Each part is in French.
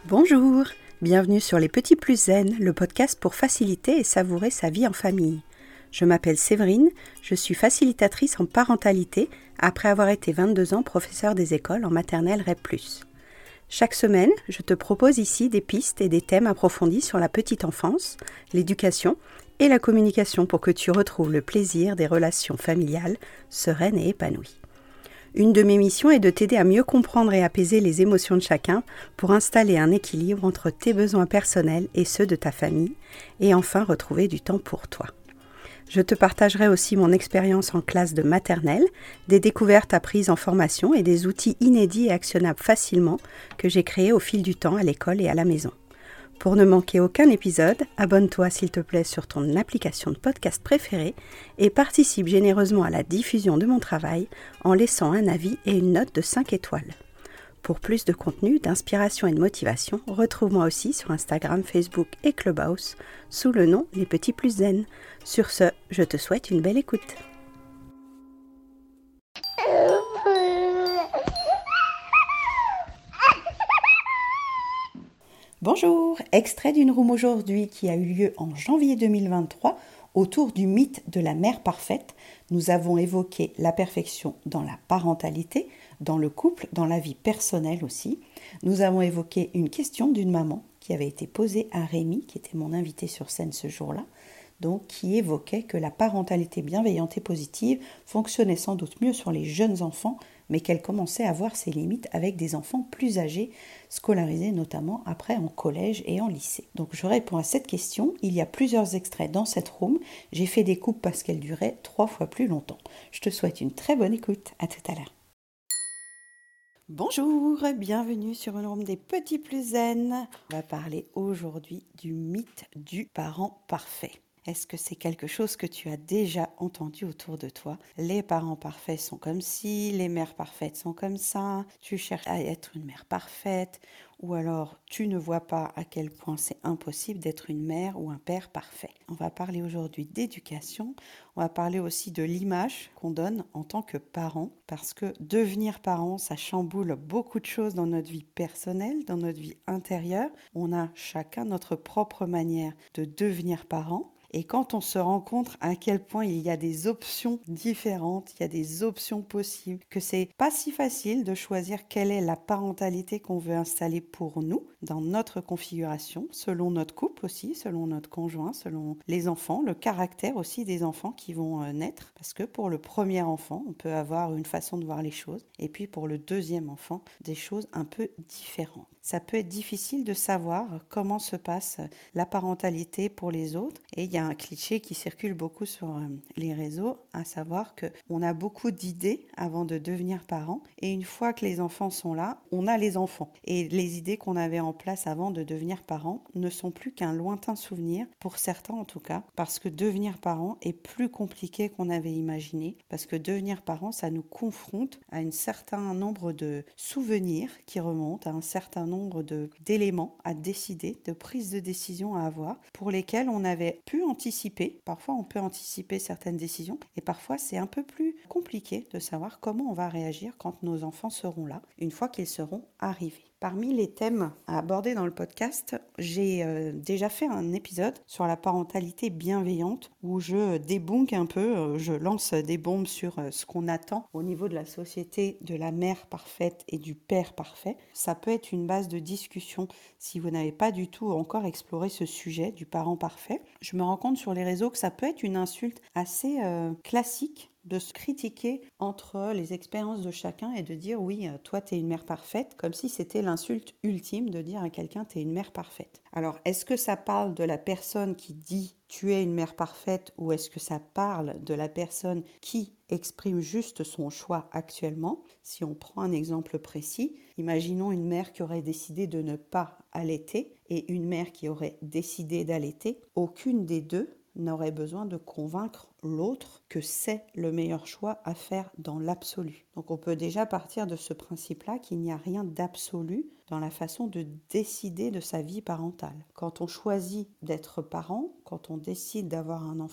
Bonjour, bienvenue sur Les Petits Plus Zen, le podcast pour faciliter et savourer sa vie en famille. Je m'appelle Séverine, je suis facilitatrice en parentalité après avoir été 22 ans professeure des écoles en maternelle REP+. Chaque semaine, je te propose ici des pistes et des thèmes approfondis sur la petite enfance, l'éducation et la communication pour que tu retrouves le plaisir des relations familiales sereines et épanouies. Une de mes missions est de t'aider à mieux comprendre et apaiser les émotions de chacun pour installer un équilibre entre tes besoins personnels et ceux de ta famille et enfin retrouver du temps pour toi. Je te partagerai aussi mon expérience en classe de maternelle, des découvertes apprises en formation et des outils inédits et actionnables facilement que j'ai créés au fil du temps à l'école et à la maison. Pour ne manquer aucun épisode, abonne-toi s'il te plaît sur ton application de podcast préférée et participe généreusement à la diffusion de mon travail en laissant un avis et une note de 5 étoiles. Pour plus de contenu, d'inspiration et de motivation, retrouve-moi aussi sur Instagram, Facebook et Clubhouse sous le nom Les Petits Plus Zen. Sur ce, je te souhaite une belle écoute. Bonjour, extrait d'une room aujourd'hui qui a eu lieu en janvier 2023 autour du mythe de la mère parfaite. Nous avons évoqué la perfection dans la parentalité, dans le couple, dans la vie personnelle aussi. Nous avons évoqué une question d'une maman qui avait été posée à Rémi, qui était mon invité sur scène ce jour-là, donc qui évoquait que la parentalité bienveillante et positive fonctionnait sans doute mieux sur les jeunes enfants, mais qu'elle commençait à voir ses limites avec des enfants plus âgés, scolarisés notamment après en collège et en lycée. Donc je réponds à cette question, il y a plusieurs extraits dans cette room, j'ai fait des coupes parce qu'elle durait 3 fois plus longtemps. Je te souhaite une très bonne écoute, à tout à l'heure. Bonjour, bienvenue sur une room des Petits Plus Zen. On va parler aujourd'hui du mythe du parent parfait. Est-ce que c'est quelque chose que tu as déjà entendu autour de toi? Les parents parfaits sont comme ci, les mères parfaites sont comme ça, tu cherches à être une mère parfaite, ou alors tu ne vois pas à quel point c'est impossible d'être une mère ou un père parfait. On va parler aujourd'hui d'éducation, on va parler aussi de l'image qu'on donne en tant que parent, parce que devenir parent, ça chamboule beaucoup de choses dans notre vie personnelle, dans notre vie intérieure. On a chacun notre propre manière de devenir parent. Et quand on se rend compte à quel point il y a des options différentes, il y a des options possibles, que c'est pas si facile de choisir quelle est la parentalité qu'on veut installer pour nous, dans notre configuration, selon notre couple aussi, selon notre conjoint, selon les enfants, le caractère aussi des enfants qui vont naître. Parce que pour le premier enfant, on peut avoir une façon de voir les choses, et puis pour le deuxième enfant, des choses un peu différentes. Ça peut être difficile de savoir comment se passe la parentalité pour les autres. Et il y a un cliché qui circule beaucoup sur les réseaux, à savoir qu'on a beaucoup d'idées avant de devenir parent. Et une fois que les enfants sont là, on a les enfants. Et les idées qu'on avait en place avant de devenir parent ne sont plus qu'un lointain souvenir, pour certains en tout cas, parce que devenir parent est plus compliqué qu'on avait imaginé. Parce que devenir parent, ça nous confronte à un certain nombre de souvenirs qui remontent, à un certain nombre d'éléments à décider, de prises de décision à avoir, pour lesquels on avait pu anticiper. Parfois, on peut anticiper certaines décisions, et parfois, c'est un peu plus compliqué de savoir comment on va réagir quand nos enfants seront là, une fois qu'ils seront arrivés. Parmi les thèmes à aborder dans le podcast, j'ai déjà fait un épisode sur la parentalité bienveillante où je débunk un peu, je lance des bombes sur ce qu'on attend au niveau de la société de la mère parfaite et du père parfait. Ça peut être une base de discussion si vous n'avez pas du tout encore exploré ce sujet du parent parfait. Je me rends compte sur les réseaux que ça peut être une insulte assez classique de se critiquer entre les expériences de chacun et de dire oui, toi t'es une mère parfaite, comme si c'était l'insulte ultime de dire à quelqu'un t'es une mère parfaite. Alors est-ce que ça parle de la personne qui dit tu es une mère parfaite, ou est-ce que ça parle de la personne qui exprime juste son choix actuellement? Si on prend un exemple précis, imaginons une mère qui aurait décidé de ne pas allaiter et une mère qui aurait décidé d'allaiter. Aucune des deux n'aurait besoin de convaincre l'autre que c'est le meilleur choix à faire dans l'absolu. Donc on peut déjà partir de ce principe-là qu'il n'y a rien d'absolu dans la façon de décider de sa vie parentale. Quand on choisit d'être parent, quand on décide d'avoir un enfant,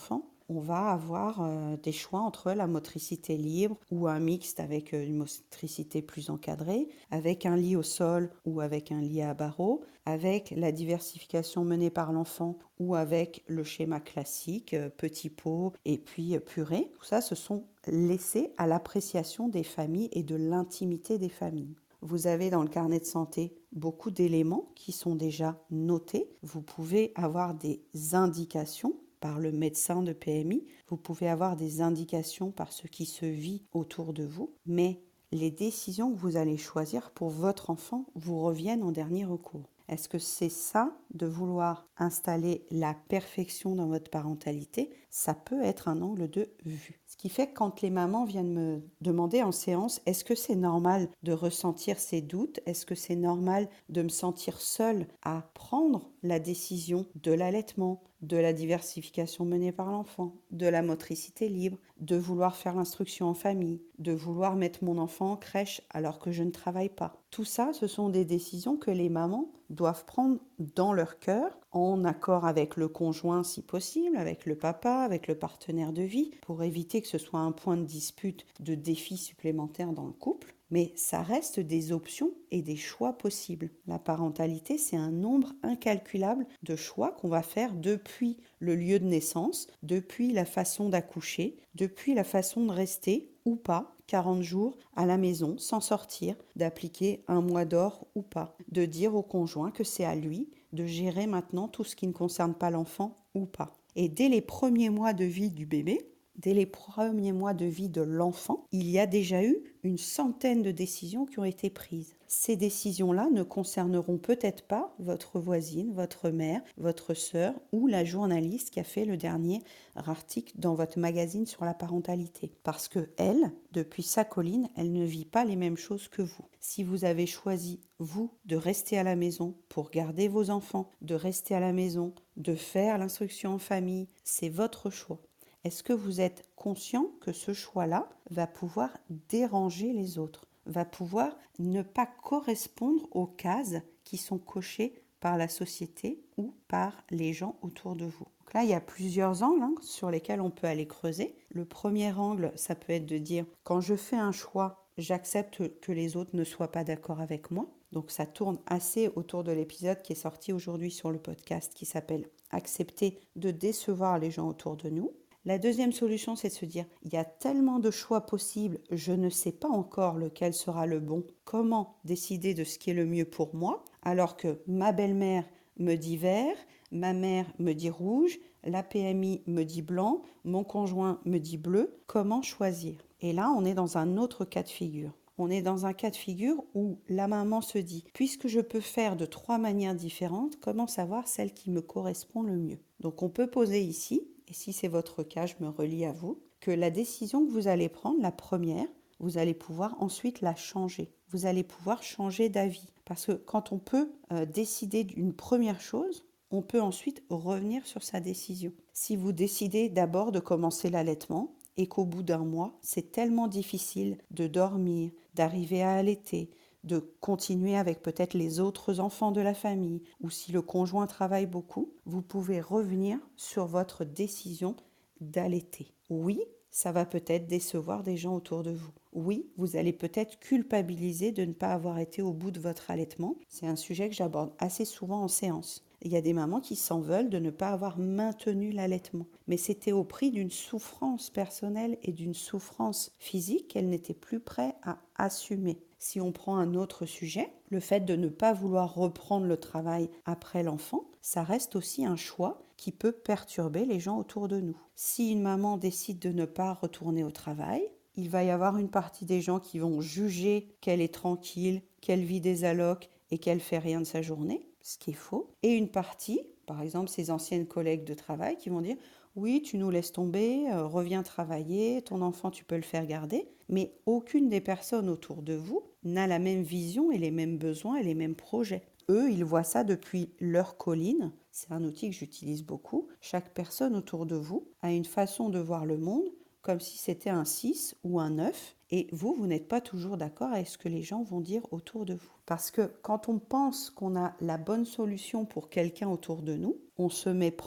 on va avoir des choix entre la motricité libre ou un mixte avec une motricité plus encadrée, avec un lit au sol ou avec un lit à barreaux, avec la diversification menée par l'enfant ou avec le schéma classique, petit pot et puis purée. Tout ça, ce sont laissés à l'appréciation des familles et de l'intimité des familles. Vous avez dans le carnet de santé beaucoup d'éléments qui sont déjà notés. Vous pouvez avoir des indications par le médecin de PMI, vous pouvez avoir des indications par ce qui se vit autour de vous, mais les décisions que vous allez choisir pour votre enfant vous reviennent en dernier recours. Est-ce que c'est ça, de vouloir installer la perfection dans votre parentalité? Ça peut être un angle de vue. Ce qui fait que quand les mamans viennent me demander en séance, est-ce que c'est normal de ressentir ces doutes? Est-ce que c'est normal de me sentir seule à prendre la décision de l'allaitement, de la diversification menée par l'enfant, de la motricité libre, de vouloir faire l'instruction en famille, de vouloir mettre mon enfant en crèche alors que je ne travaille pas? Tout ça, ce sont des décisions que les mamans doivent prendre dans leur cœur, en accord avec le conjoint si possible, avec le papa, avec le partenaire de vie, pour éviter que ce soit un point de dispute, de défi supplémentaire dans le couple. Mais ça reste des options et des choix possibles. La parentalité, c'est un nombre incalculable de choix qu'on va faire depuis le lieu de naissance, depuis la façon d'accoucher, depuis la façon de rester ou pas 40 jours à la maison sans sortir, d'appliquer un mois d'or ou pas, de dire au conjoint que c'est à lui de gérer maintenant tout ce qui ne concerne pas l'enfant ou pas. Et dès les premiers mois de vie du bébé, dès les premiers mois de vie de l'enfant, il y a déjà eu une centaine de décisions qui ont été prises. Ces décisions-là ne concerneront peut-être pas votre voisine, votre mère, votre sœur ou la journaliste qui a fait le dernier article dans votre magazine sur la parentalité. Parce que elle, depuis sa colline, elle ne vit pas les mêmes choses que vous. Si vous avez choisi, vous, de rester à la maison pour garder vos enfants, de rester à la maison, de faire l'instruction en famille, c'est votre choix. Est-ce que vous êtes conscient que ce choix-là va pouvoir déranger les autres, va pouvoir ne pas correspondre aux cases qui sont cochées par la société ou par les gens autour de vous? Donc là, il y a plusieurs angles sur lesquels on peut aller creuser. Le premier angle, ça peut être de dire, quand je fais un choix, j'accepte que les autres ne soient pas d'accord avec moi. Donc ça tourne assez autour de l'épisode qui est sorti aujourd'hui sur le podcast qui s'appelle « Accepter de décevoir les gens autour de nous ». La deuxième solution, c'est de se dire, il y a tellement de choix possibles, je ne sais pas encore lequel sera le bon. Comment décider de ce qui est le mieux pour moi, alors que ma belle-mère me dit vert, ma mère me dit rouge, la PMI me dit blanc, mon conjoint me dit bleu. Comment choisir? Et là, on est dans un autre cas de figure. On est dans un cas de figure où la maman se dit, puisque je peux faire de 3 manières différentes, comment savoir celle qui me correspond le mieux? Donc on peut poser ici, et si c'est votre cas, je me relie à vous, que la décision que vous allez prendre, la première, vous allez pouvoir ensuite la changer. Vous allez pouvoir changer d'avis. Parce que quand on peut décider d'une première chose, on peut ensuite revenir sur sa décision. Si vous décidez d'abord de commencer l'allaitement et qu'au bout d'un mois, c'est tellement difficile de dormir, d'arriver à allaiter, de continuer avec peut-être les autres enfants de la famille, ou si le conjoint travaille beaucoup, vous pouvez revenir sur votre décision d'allaiter. Oui, ça va peut-être décevoir des gens autour de vous. Oui, vous allez peut-être culpabiliser de ne pas avoir été au bout de votre allaitement. C'est un sujet que j'aborde assez souvent en séance. Il y a des mamans qui s'en veulent de ne pas avoir maintenu l'allaitement. Mais c'était au prix d'une souffrance personnelle et d'une souffrance physique qu'elles n'étaient plus prêtes à assumer. Si on prend un autre sujet, le fait de ne pas vouloir reprendre le travail après l'enfant, ça reste aussi un choix qui peut perturber les gens autour de nous. Si une maman décide de ne pas retourner au travail, il va y avoir une partie des gens qui vont juger qu'elle est tranquille, qu'elle vit des allocs et qu'elle fait rien de sa journée, ce qui est faux. Et une partie, par exemple ses anciennes collègues de travail, qui vont dire « Oui, tu nous laisses tomber, reviens travailler, ton enfant tu peux le faire garder ». Mais aucune des personnes autour de vous n'a la même vision et les mêmes besoins et les mêmes projets. Eux, ils voient ça depuis leur colline. C'est un outil que j'utilise beaucoup. Chaque personne autour de vous a une façon de voir le monde comme si c'était un 6 ou un 9. Et vous n'êtes pas toujours d'accord avec ce que les gens vont dire autour de vous. Parce que quand on pense qu'on a la bonne solution pour quelqu'un autour de nous, on se méprend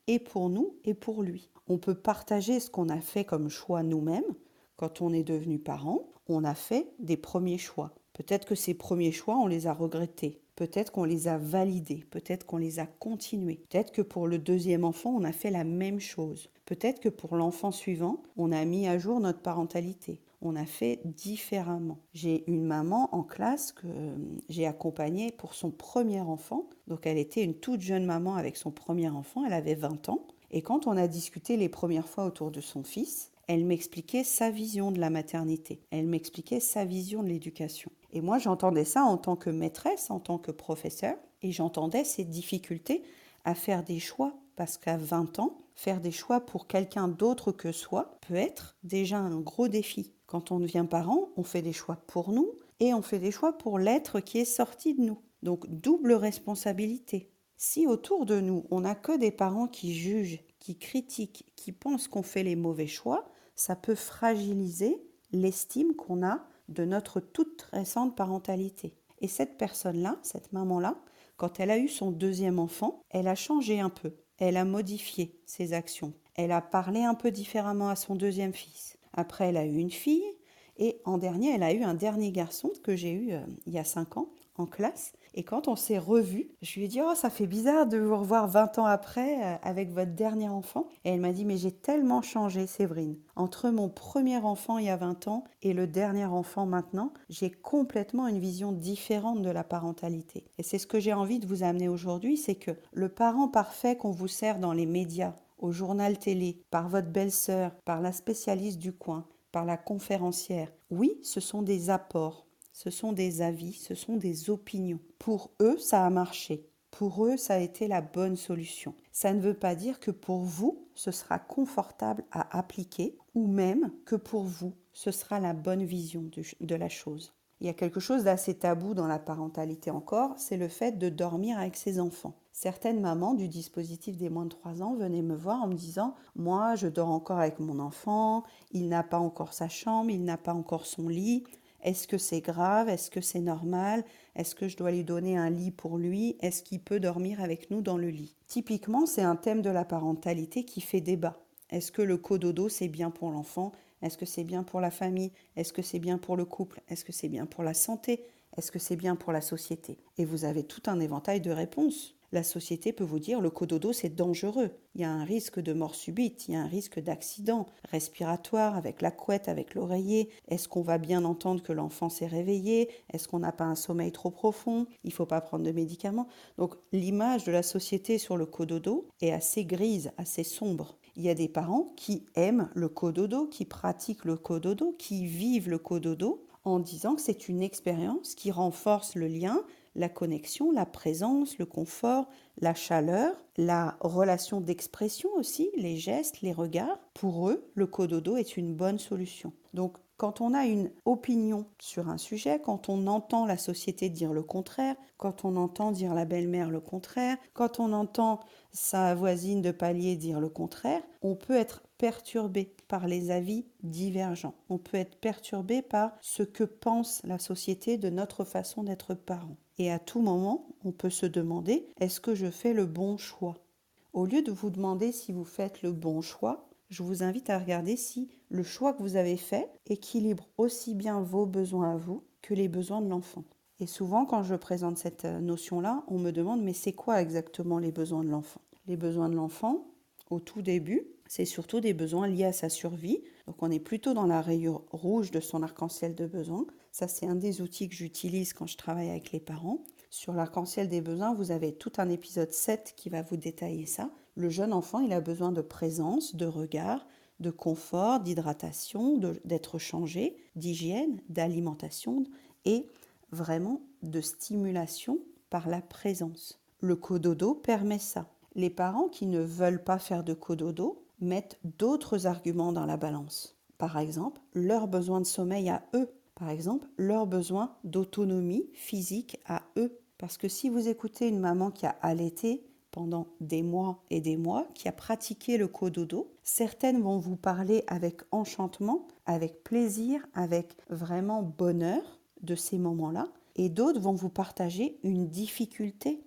et pour nous et pour lui. On peut partager ce qu'on a fait comme choix nous-mêmes. Quand on est devenu parent, on a fait des premiers choix. Peut-être que ces premiers choix, on les a regrettés. Peut-être qu'on les a validés. Peut-être qu'on les a continués. Peut-être que pour le deuxième enfant, on a fait la même chose. Peut-être que pour l'enfant suivant, on a mis à jour notre parentalité. On a fait différemment. J'ai une maman en classe que j'ai accompagnée pour son premier enfant. Donc elle était une toute jeune maman avec son premier enfant. Elle avait 20 ans. Et quand on a discuté les premières fois autour de son fils, elle m'expliquait sa vision de la maternité. Elle m'expliquait sa vision de l'éducation. Et moi, j'entendais ça en tant que maîtresse, en tant que professeur, et j'entendais ses difficultés à faire des choix, parce qu'à 20 ans, faire des choix pour quelqu'un d'autre que soi peut être déjà un gros défi. Quand on devient parent, on fait des choix pour nous et on fait des choix pour l'être qui est sorti de nous. Donc, double responsabilité. Si autour de nous, on n'a que des parents qui jugent, qui critiquent, qui pensent qu'on fait les mauvais choix, ça peut fragiliser l'estime qu'on a de notre toute récente parentalité. Et cette personne-là, cette maman-là, quand elle a eu son deuxième enfant, elle a changé un peu. Elle a modifié ses actions. Elle a parlé un peu différemment à son deuxième fils. Après, elle a eu une fille. Et en dernier, elle a eu un dernier garçon que j'ai eu il y a 5 ans en classe. Et quand on s'est revus, je lui ai dit « Oh, ça fait bizarre de vous revoir 20 ans après avec votre dernier enfant. » Et elle m'a dit « Mais j'ai tellement changé, Séverine. Entre mon premier enfant il y a 20 ans et le dernier enfant maintenant, j'ai complètement une vision différente de la parentalité. » Et c'est ce que j'ai envie de vous amener aujourd'hui, c'est que le parent parfait qu'on vous sert dans les médias, au journal télé, par votre belle-sœur, par la spécialiste du coin, par la conférencière, oui, ce sont des apports. Ce sont des avis, ce sont des opinions. Pour eux, ça a marché. Pour eux, ça a été la bonne solution. Ça ne veut pas dire que pour vous, ce sera confortable à appliquer ou même que pour vous, ce sera la bonne vision de la chose. Il y a quelque chose d'assez tabou dans la parentalité encore, c'est le fait de dormir avec ses enfants. Certaines mamans du dispositif des moins de 3 ans venaient me voir en me disant « Moi, je dors encore avec mon enfant, il n'a pas encore sa chambre, il n'a pas encore son lit. » Est-ce que c'est grave? Est-ce que c'est normal? Est-ce que je dois lui donner un lit pour lui? Est-ce qu'il peut dormir avec nous dans le lit? Typiquement, c'est un thème de la parentalité qui fait débat. Est-ce que le cododo, c'est bien pour l'enfant? Est-ce que c'est bien pour la famille? Est-ce que c'est bien pour le couple? Est-ce que c'est bien pour la santé? Est-ce que c'est bien pour la société? Et vous avez tout un éventail de réponses. La société peut vous dire le cododo c'est dangereux. Il y a un risque de mort subite, il y a un risque d'accident respiratoire avec la couette, avec l'oreiller. Est-ce qu'on va bien entendre que l'enfant s'est réveillé? Est-ce qu'on n'a pas un sommeil trop profond? Il ne faut pas prendre de médicaments. Donc l'image de la société sur le cododo est assez grise, assez sombre. Il y a des parents qui aiment le cododo, qui pratiquent le cododo, qui vivent le cododo en disant que c'est une expérience qui renforce le lien, la connexion, la présence, le confort, la chaleur, la relation d'expression aussi, les gestes, les regards. Pour eux, le cododo est une bonne solution. Donc, quand on a une opinion sur un sujet, quand on entend la société dire le contraire, quand on entend dire la belle-mère le contraire, quand on entend sa voisine de palier dire le contraire, on peut être perturbé par les avis divergents. On peut être perturbé par ce que pense la société de notre façon d'être parent. Et à tout moment, on peut se demander, est-ce que je fais le bon choix? Au lieu de vous demander si vous faites le bon choix, je vous invite à regarder si le choix que vous avez fait équilibre aussi bien vos besoins à vous que les besoins de l'enfant. Et souvent, quand je présente cette notion-là, on me demande, mais c'est quoi exactement les besoins de l'enfant? Les besoins de l'enfant, au tout début, c'est surtout des besoins liés à sa survie. Donc on est plutôt dans la rayure rouge de son arc-en-ciel de besoins. Ça, c'est un des outils que j'utilise quand je travaille avec les parents. Sur l'arc-en-ciel des besoins, vous avez tout un épisode 7 qui va vous détailler ça. Le jeune enfant, il a besoin de présence, de regard, de confort, d'hydratation, d'être changé, d'hygiène, d'alimentation et vraiment de stimulation par la présence. Le cododo permet ça. Les parents qui ne veulent pas faire de cododo mettent d'autres arguments dans la balance. Par exemple, leurs besoins de sommeil à eux. Par exemple, leurs besoins d'autonomie physique à eux. Parce que si vous écoutez une maman qui a allaité pendant des mois et des mois, qui a pratiqué le cododo, certaines vont vous parler avec enchantement, avec plaisir, avec vraiment bonheur de ces moments-là, et d'autres vont vous partager une difficulté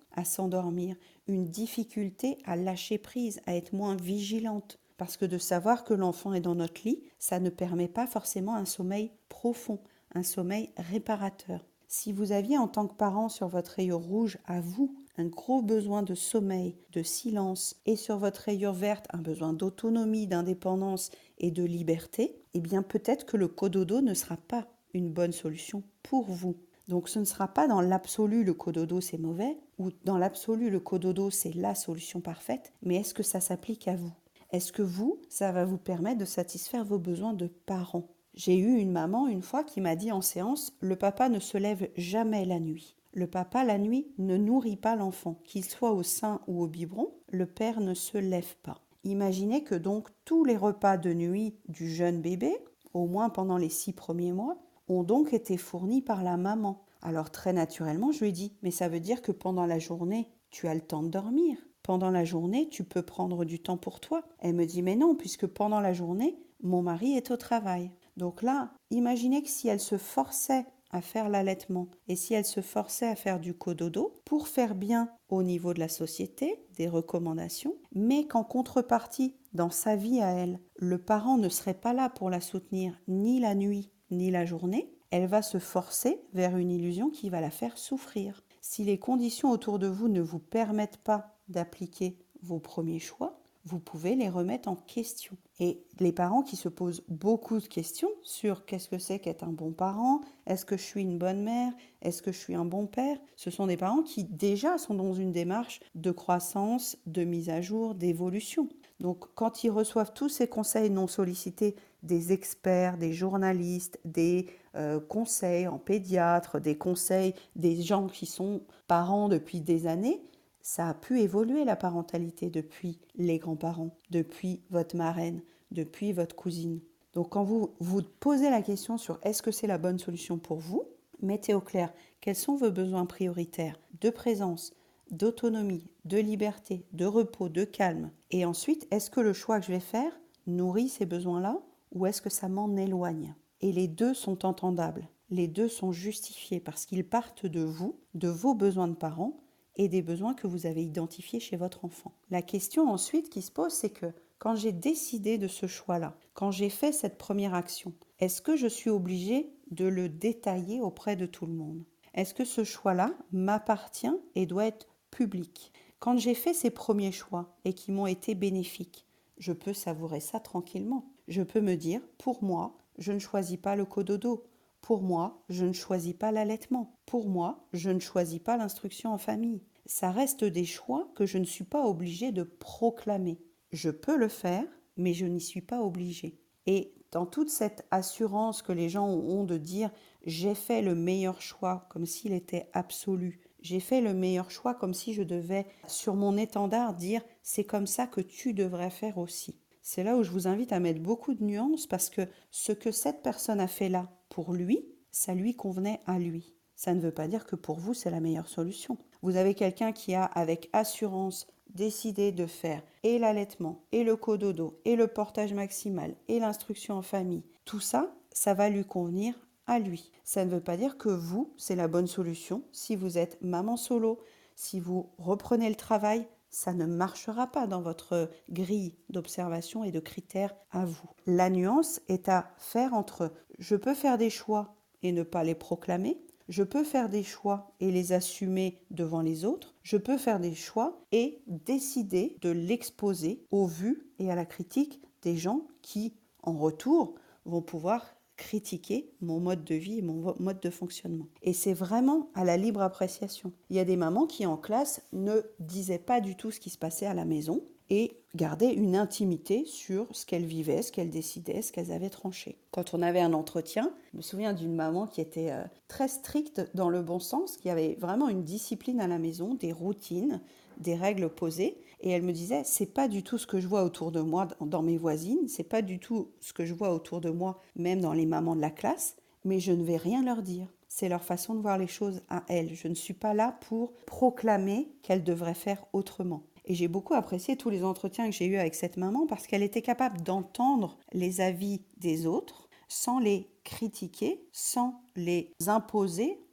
à s'endormir, une difficulté à lâcher prise, à être moins vigilante. Parce que de savoir que l'enfant est dans notre lit, ça ne permet pas forcément un sommeil profond, un sommeil réparateur. Si vous aviez en tant que parent sur votre rayure rouge à vous un gros besoin de sommeil, de silence, et sur votre rayure verte un besoin d'autonomie, d'indépendance et de liberté, eh bien peut-être que le cododo ne sera pas une bonne solution pour vous. Donc ce ne sera pas dans l'absolu le cododo c'est mauvais, ou dans l'absolu le cododo c'est la solution parfaite, mais est-ce que ça s'applique à vous? Est-ce que vous, ça va vous permettre de satisfaire vos besoins de parents? J'ai eu une maman une fois qui m'a dit en séance, le papa ne se lève jamais la nuit. Le papa, la nuit, ne nourrit pas l'enfant. Qu'il soit au sein ou au biberon, le père ne se lève pas. Imaginez que donc tous les repas de nuit du jeune bébé, au moins pendant les 6 premiers mois, ont donc été fournis par la maman. Alors très naturellement, je lui ai dit, mais ça veut dire que pendant la journée, tu as le temps de dormir. Pendant la journée, tu peux prendre du temps pour toi. Elle me dit, mais non, puisque pendant la journée, mon mari est au travail. Donc là, imaginez que si elle se forçait à faire l'allaitement et si elle se forçait à faire du cododo pour faire bien au niveau de la société, des recommandations, mais qu'en contrepartie, dans sa vie à elle, le parent ne serait pas là pour la soutenir ni la nuit ni la journée, elle va se forcer vers une illusion qui va la faire souffrir. Si les conditions autour de vous ne vous permettent pas d'appliquer vos premiers choix, vous pouvez les remettre en question. Et les parents qui se posent beaucoup de questions sur qu'est-ce que c'est qu'être un bon parent, est-ce que je suis une bonne mère, est-ce que je suis un bon père, ce sont des parents qui déjà sont dans une démarche de croissance, de mise à jour, d'évolution. Donc quand ils reçoivent tous ces conseils non sollicités des experts, des journalistes, des conseils en pédiatre, des conseils des gens qui sont parents depuis des années, ça a pu évoluer la parentalité depuis les grands-parents, depuis votre marraine, depuis votre cousine. Donc quand vous vous posez la question sur est-ce que c'est la bonne solution pour vous, mettez au clair quels sont vos besoins prioritaires de présence, d'autonomie, de liberté, de repos, de calme. Et ensuite, est-ce que le choix que je vais faire nourrit ces besoins-là ou est-ce que ça m'en éloigne? Et les deux sont entendables, les deux sont justifiés parce qu'ils partent de vous, de vos besoins de parents, et des besoins que vous avez identifiés chez votre enfant. La question ensuite qui se pose, c'est que quand j'ai décidé de ce choix-là, quand j'ai fait cette première action, est-ce que je suis obligée de le détailler auprès de tout le monde? Est-ce que ce choix-là m'appartient et doit être public? Quand j'ai fait ces premiers choix et qui m'ont été bénéfiques, je peux savourer ça tranquillement. Je peux me dire, pour moi, je ne choisis pas le cododo. Pour moi, je ne choisis pas l'allaitement. Pour moi, je ne choisis pas l'instruction en famille. Ça reste des choix que je ne suis pas obligée de proclamer. Je peux le faire, mais je n'y suis pas obligée. Et dans toute cette assurance que les gens ont de dire j'ai fait le meilleur choix comme s'il était absolu, j'ai fait le meilleur choix comme si je devais sur mon étendard dire c'est comme ça que tu devrais faire aussi. C'est là où je vous invite à mettre beaucoup de nuances parce que ce que cette personne a fait là pour lui, ça lui convenait à lui. Ça ne veut pas dire que pour vous, c'est la meilleure solution. Vous avez quelqu'un qui a, avec assurance, décidé de faire et l'allaitement, et le cododo, et le portage maximal, et l'instruction en famille. Tout ça, ça va lui convenir à lui. Ça ne veut pas dire que vous, c'est la bonne solution. Si vous êtes maman solo, si vous reprenez le travail, ça ne marchera pas dans votre grille d'observation et de critères à vous. La nuance est à faire entre je peux faire des choix et ne pas les proclamer, je peux faire des choix et les assumer devant les autres, je peux faire des choix et décider de l'exposer au vu et à la critique des gens qui, en retour, vont pouvoir critiquer mon mode de vie et mon mode de fonctionnement. Et c'est vraiment à la libre appréciation. Il y a des mamans qui en classe ne disaient pas du tout ce qui se passait à la maison et gardaient une intimité sur ce qu'elles vivaient, ce qu'elles décidaient, ce qu'elles avaient tranché. Quand on avait un entretien, je me souviens d'une maman qui était très stricte dans le bon sens, qui avait vraiment une discipline à la maison, des routines, des règles posées, et elle me disait c'est pas du tout ce que je vois autour de moi dans mes voisines, c'est pas du tout ce que je vois autour de moi même dans les mamans de la classe, mais je ne vais rien leur dire. C'est leur façon de voir les choses à elles. Je ne suis pas là pour proclamer qu'elles devraient faire autrement. Et j'ai beaucoup apprécié tous les entretiens que j'ai eus avec cette maman parce qu'elle était capable d'entendre les avis des autres sans les critiquer, sans les imposer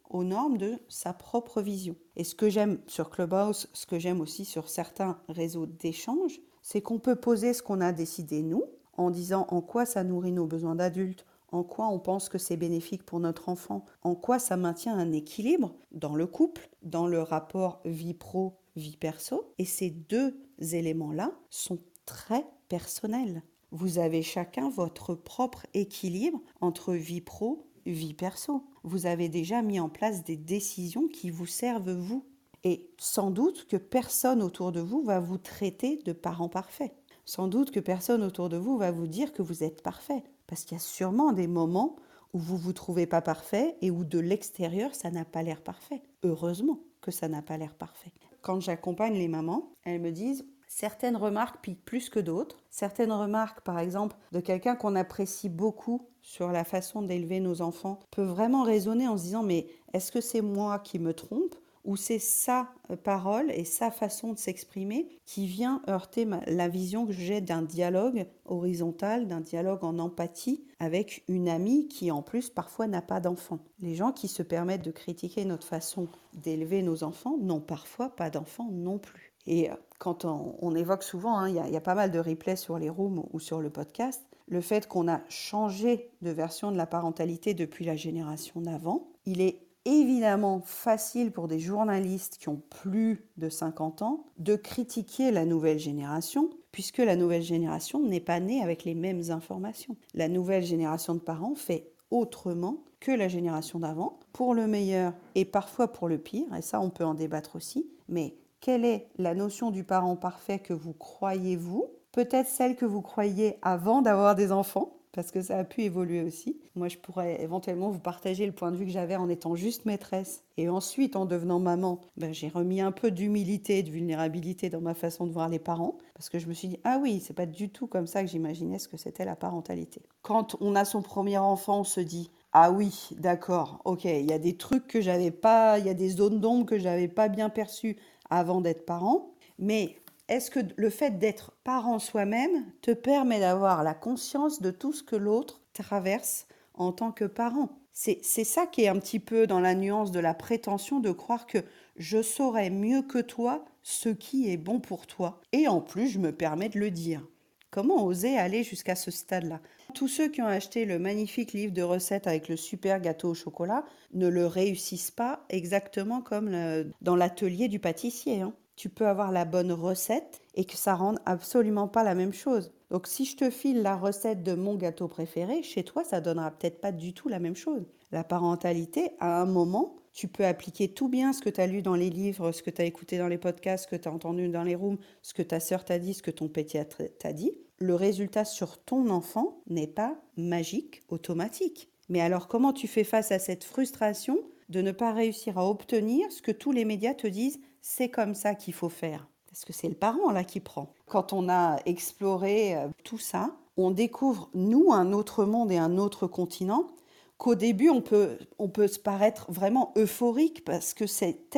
aux normes de sa propre vision. Et ce que j'aime sur Clubhouse, ce que j'aime aussi sur certains réseaux d'échange, c'est qu'on peut poser ce qu'on a décidé nous, en disant en quoi ça nourrit nos besoins d'adultes, en quoi on pense que c'est bénéfique pour notre enfant, en quoi ça maintient un équilibre dans le couple, dans le rapport vie pro, vie perso. Et ces deux éléments-là sont très personnels. Vous avez chacun votre propre équilibre entre vie pro, vie perso. Vous avez déjà mis en place des décisions qui vous servent vous. Et sans doute que personne autour de vous va vous traiter de parent parfait. Sans doute que personne autour de vous va vous dire que vous êtes parfait. Parce qu'il y a sûrement des moments où vous ne vous trouvez pas parfait et où de l'extérieur, ça n'a pas l'air parfait. Heureusement que ça n'a pas l'air parfait. Quand j'accompagne les mamans, elles me disent certaines remarques piquent plus que d'autres. Certaines remarques, par exemple, de quelqu'un qu'on apprécie beaucoup sur la façon d'élever nos enfants, peuvent vraiment résonner en se disant mais est-ce que c'est moi qui me trompe ou c'est sa parole et sa façon de s'exprimer qui vient heurter la vision que j'ai d'un dialogue horizontal, d'un dialogue en empathie avec une amie qui en plus parfois n'a pas d'enfant. Les gens qui se permettent de critiquer notre façon d'élever nos enfants n'ont parfois pas d'enfants non plus. Et quand on évoque souvent, il y a pas mal de replays sur les rooms ou sur le podcast, le fait qu'on a changé de version de la parentalité depuis la génération d'avant, il est évidemment facile pour des journalistes qui ont plus de 50 ans de critiquer la nouvelle génération, puisque la nouvelle génération n'est pas née avec les mêmes informations. La nouvelle génération de parents fait autrement que la génération d'avant, pour le meilleur et parfois pour le pire, et ça on peut en débattre aussi, mais quelle est la notion du parent parfait que vous croyez vous? Peut-être celle que vous croyiez avant d'avoir des enfants, parce que ça a pu évoluer aussi. Moi, je pourrais éventuellement vous partager le point de vue que j'avais en étant juste maîtresse. Et ensuite, en devenant maman, j'ai remis un peu d'humilité et de vulnérabilité dans ma façon de voir les parents, parce que je me suis dit, ah oui, c'est pas du tout comme ça que j'imaginais ce que c'était la parentalité. Quand on a son premier enfant, on se dit, ah oui, d'accord, ok, il y a des trucs que j'avais pas, il y a des zones d'ombre que j'avais pas bien perçues avant d'être parent, mais est-ce que le fait d'être parent soi-même te permet d'avoir la conscience de tout ce que l'autre traverse en tant que parent? C'est ça qui est un petit peu dans la nuance de la prétention de croire que je saurais mieux que toi ce qui est bon pour toi. Et en plus, je me permets de le dire. Comment oser aller jusqu'à ce stade-là? Tous ceux qui ont acheté le magnifique livre de recettes avec le super gâteau au chocolat ne le réussissent pas exactement comme dans l'atelier du pâtissier, hein. Tu peux avoir la bonne recette et que ça rende absolument pas la même chose. Donc si je te file la recette de mon gâteau préféré, chez toi, ça donnera peut-être pas du tout la même chose. La parentalité, à un moment, tu peux appliquer tout bien ce que tu as lu dans les livres, ce que tu as écouté dans les podcasts, ce que tu as entendu dans les rooms, ce que ta sœur t'a dit, ce que ton pédiatre t'a dit. Le résultat sur ton enfant n'est pas magique, automatique. Mais alors comment tu fais face à cette frustration de ne pas réussir à obtenir ce que tous les médias te disent, c'est comme ça qu'il faut faire? Parce que c'est le parent là qui prend. Quand on a exploré tout ça, on découvre, nous, un autre monde et un autre continent, qu'au début, on peut se paraître vraiment euphorique parce que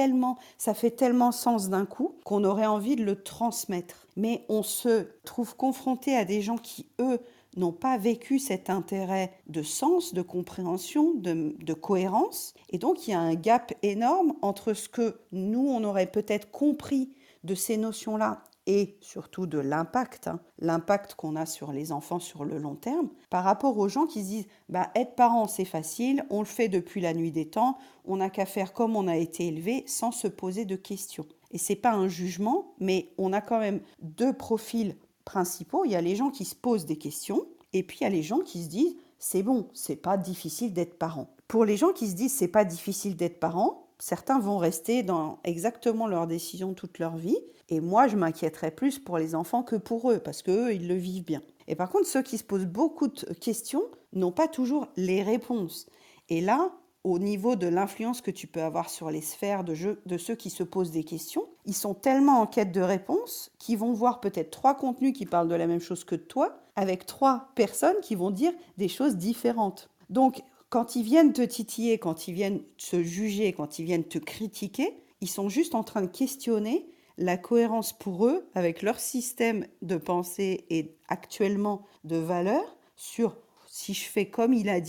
ça fait tellement sens d'un coup qu'on aurait envie de le transmettre. Mais on se trouve confronté à des gens qui, eux, n'ont pas vécu cet intérêt de sens, de compréhension, de cohérence. Et donc, il y a un gap énorme entre ce que nous, on aurait peut-être compris de ces notions-là et surtout de l'impact, l'impact qu'on a sur les enfants sur le long terme, par rapport aux gens qui se disent être parent c'est facile, on le fait depuis la nuit des temps, on n'a qu'à faire comme on a été élevé sans se poser de questions. Et c'est pas un jugement, mais on a quand même deux profils principaux. Il y a les gens qui se posent des questions et puis il y a les gens qui se disent c'est bon, c'est pas difficile d'être parent. Pour les gens qui se disent c'est pas difficile d'être parent, certains vont rester dans exactement leur décision toute leur vie. Et moi, je m'inquiéterais plus pour les enfants que pour eux, parce qu'eux, ils le vivent bien. Et par contre, ceux qui se posent beaucoup de questions n'ont pas toujours les réponses. Et là, au niveau de l'influence que tu peux avoir sur les sphères de jeu de ceux qui se posent des questions, ils sont tellement en quête de réponses qu'ils vont voir peut-être 3 contenus qui parlent de la même chose que toi, avec 3 personnes qui vont dire des choses différentes. Donc, quand ils viennent te titiller, quand ils viennent te juger, quand ils viennent te critiquer, ils sont juste en train de questionner la cohérence pour eux avec leur système de pensée et actuellement de valeurs sur si je fais comme il a dit,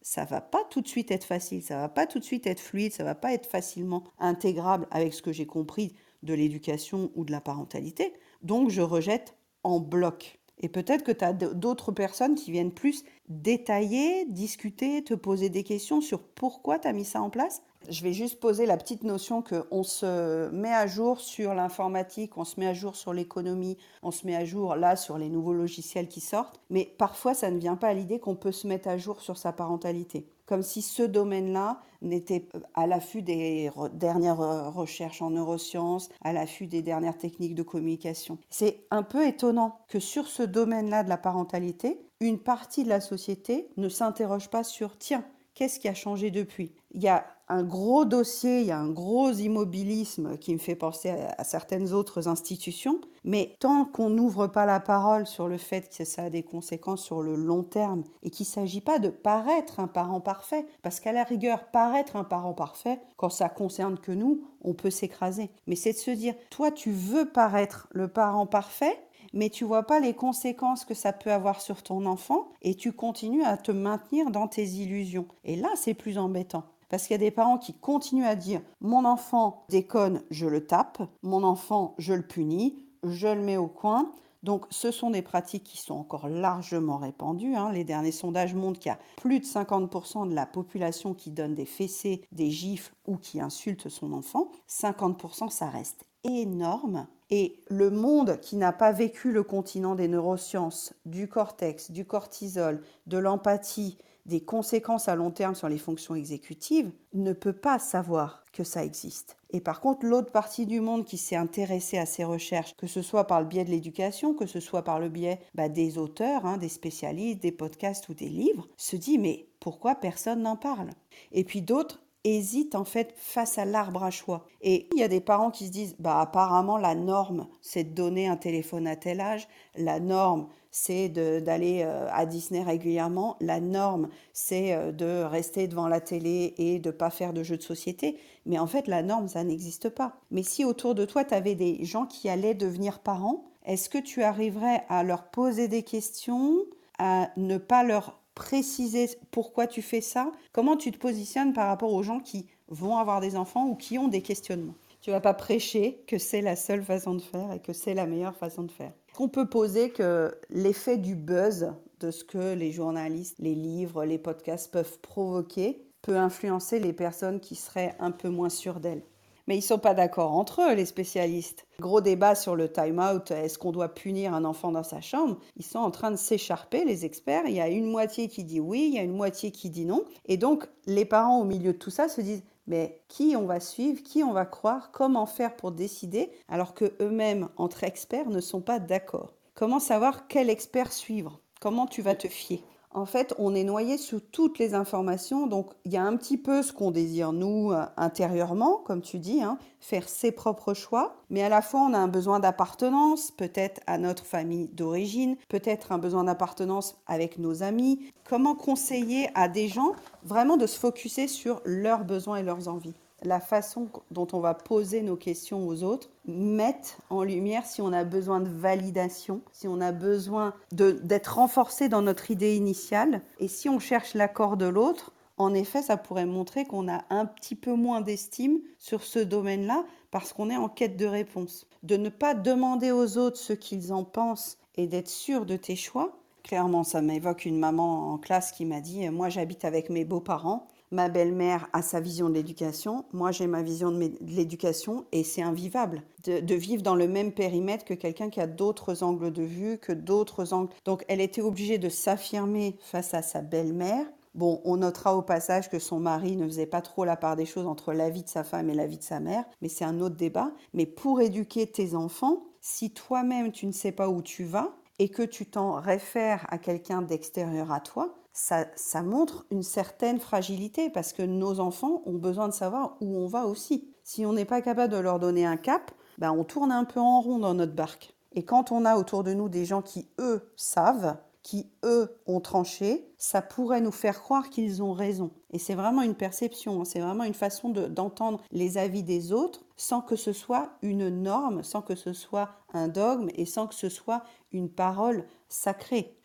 ça va pas tout de suite être facile, ça va pas tout de suite être fluide, ça va pas être facilement intégrable avec ce que j'ai compris de l'éducation ou de la parentalité. Donc, je rejette en bloc. Et peut-être que tu as d'autres personnes qui viennent plus détailler, discuter, te poser des questions sur pourquoi tu as mis ça en place. Je vais juste poser la petite notion qu'on se met à jour sur l'informatique, on se met à jour sur l'économie, on se met à jour là sur les nouveaux logiciels qui sortent, mais parfois ça ne vient pas à l'idée qu'on peut se mettre à jour sur sa parentalité. Comme si ce domaine-là n'était à l'affût des dernières recherches en neurosciences, à l'affût des dernières techniques de communication. C'est un peu étonnant que sur ce domaine-là de la parentalité, une partie de la société ne s'interroge pas sur « tiens, qu'est-ce qui a changé depuis ?» Il y a un gros dossier, il y a un gros immobilisme qui me fait penser à certaines autres institutions, mais tant qu'on n'ouvre pas la parole sur le fait que ça a des conséquences sur le long terme et qu'il ne s'agit pas de paraître un parent parfait, parce qu'à la rigueur, paraître un parent parfait, quand ça concerne que nous, on peut s'écraser. Mais c'est de se dire, toi tu veux paraître le parent parfait, mais tu vois pas les conséquences que ça peut avoir sur ton enfant et tu continues à te maintenir dans tes illusions. Et là, c'est plus embêtant. Parce qu'il y a des parents qui continuent à dire « mon enfant déconne, je le tape, mon enfant, je le punis, je le mets au coin ». Donc, ce sont des pratiques qui sont encore largement répandues. Les derniers sondages montrent qu'il y a plus de 50% de la population qui donne des fessées, des gifles ou qui insulte son enfant. 50%, ça reste énorme. Et le monde qui n'a pas vécu le continent des neurosciences, du cortex, du cortisol, de l'empathie, des conséquences à long terme sur les fonctions exécutives, ne peut pas savoir que ça existe. Et par contre, l'autre partie du monde qui s'est intéressée à ces recherches, que ce soit par le biais de l'éducation, que ce soit par le biais des auteurs, des spécialistes, des podcasts ou des livres, se dit mais pourquoi personne n'en parle? Et puis d'autres hésitent en fait face à l'arbre à choix. Et il y a des parents qui se disent apparemment la norme c'est de donner un téléphone à tel âge, la norme c'est d'aller à Disney régulièrement, la norme c'est de rester devant la télé et de pas faire de jeux de société, mais en fait la norme ça n'existe pas. Mais si autour de toi tu avais des gens qui allaient devenir parents, est-ce que tu arriverais à leur poser des questions, à ne pas leur préciser pourquoi tu fais ça? Comment tu te positionnes par rapport aux gens qui vont avoir des enfants ou qui ont des questionnements? Tu vas pas prêcher que c'est la seule façon de faire et que c'est la meilleure façon de faire. On peut poser que l'effet du buzz de ce que les journalistes, les livres, les podcasts peuvent provoquer peut influencer les personnes qui seraient un peu moins sûres d'elles. Mais ils ne sont pas d'accord entre eux, les spécialistes. Gros débat sur le time-out, est-ce qu'on doit punir un enfant dans sa chambre? Ils sont en train de s'écharper, les experts. Il y a une moitié qui dit oui, il y a une moitié qui dit non. Et donc, les parents, au milieu de tout ça, se disent mais qui on va suivre, qui on va croire, comment faire pour décider, alors qu'eux-mêmes, entre experts, ne sont pas d'accord. Comment savoir quel expert suivre? Comment tu vas te fier? En fait, on est noyé sous toutes les informations, donc il y a un petit peu ce qu'on désire, nous, intérieurement, comme tu dis, faire ses propres choix, mais à la fois on a un besoin d'appartenance, peut-être à notre famille d'origine, peut-être un besoin d'appartenance avec nos amis. Comment conseiller à des gens vraiment de se focuser sur leurs besoins et leurs envies? La façon dont on va poser nos questions aux autres met en lumière si on a besoin de validation, si on a besoin d'être renforcé dans notre idée initiale. Et si on cherche l'accord de l'autre, en effet, ça pourrait montrer qu'on a un petit peu moins d'estime sur ce domaine-là parce qu'on est en quête de réponse. De ne pas demander aux autres ce qu'ils en pensent et d'être sûr de tes choix. Clairement, ça m'évoque une maman en classe qui m'a dit « Moi, j'habite avec mes beaux-parents. Ma belle-mère a sa vision de l'éducation, moi j'ai ma vision de l'éducation et c'est invivable de vivre dans le même périmètre que quelqu'un qui a d'autres angles de vue, que d'autres angles. Donc elle était obligée de s'affirmer face à sa belle-mère. Bon, on notera au passage que son mari ne faisait pas trop la part des choses entre la vie de sa femme et la vie de sa mère, mais c'est un autre débat. Mais pour éduquer tes enfants, si toi-même tu ne sais pas où tu vas et que tu t'en réfères à quelqu'un d'extérieur à toi, ça montre une certaine fragilité parce que nos enfants ont besoin de savoir où on va aussi. Si on n'est pas capable de leur donner un cap, on tourne un peu en rond dans notre barque. Et quand on a autour de nous des gens qui, eux, savent, qui, eux, ont tranché, ça pourrait nous faire croire qu'ils ont raison. Et c'est vraiment une perception, c'est vraiment une façon d'entendre les avis des autres sans que ce soit une norme, sans que ce soit un dogme et sans que ce soit une parole sacrée.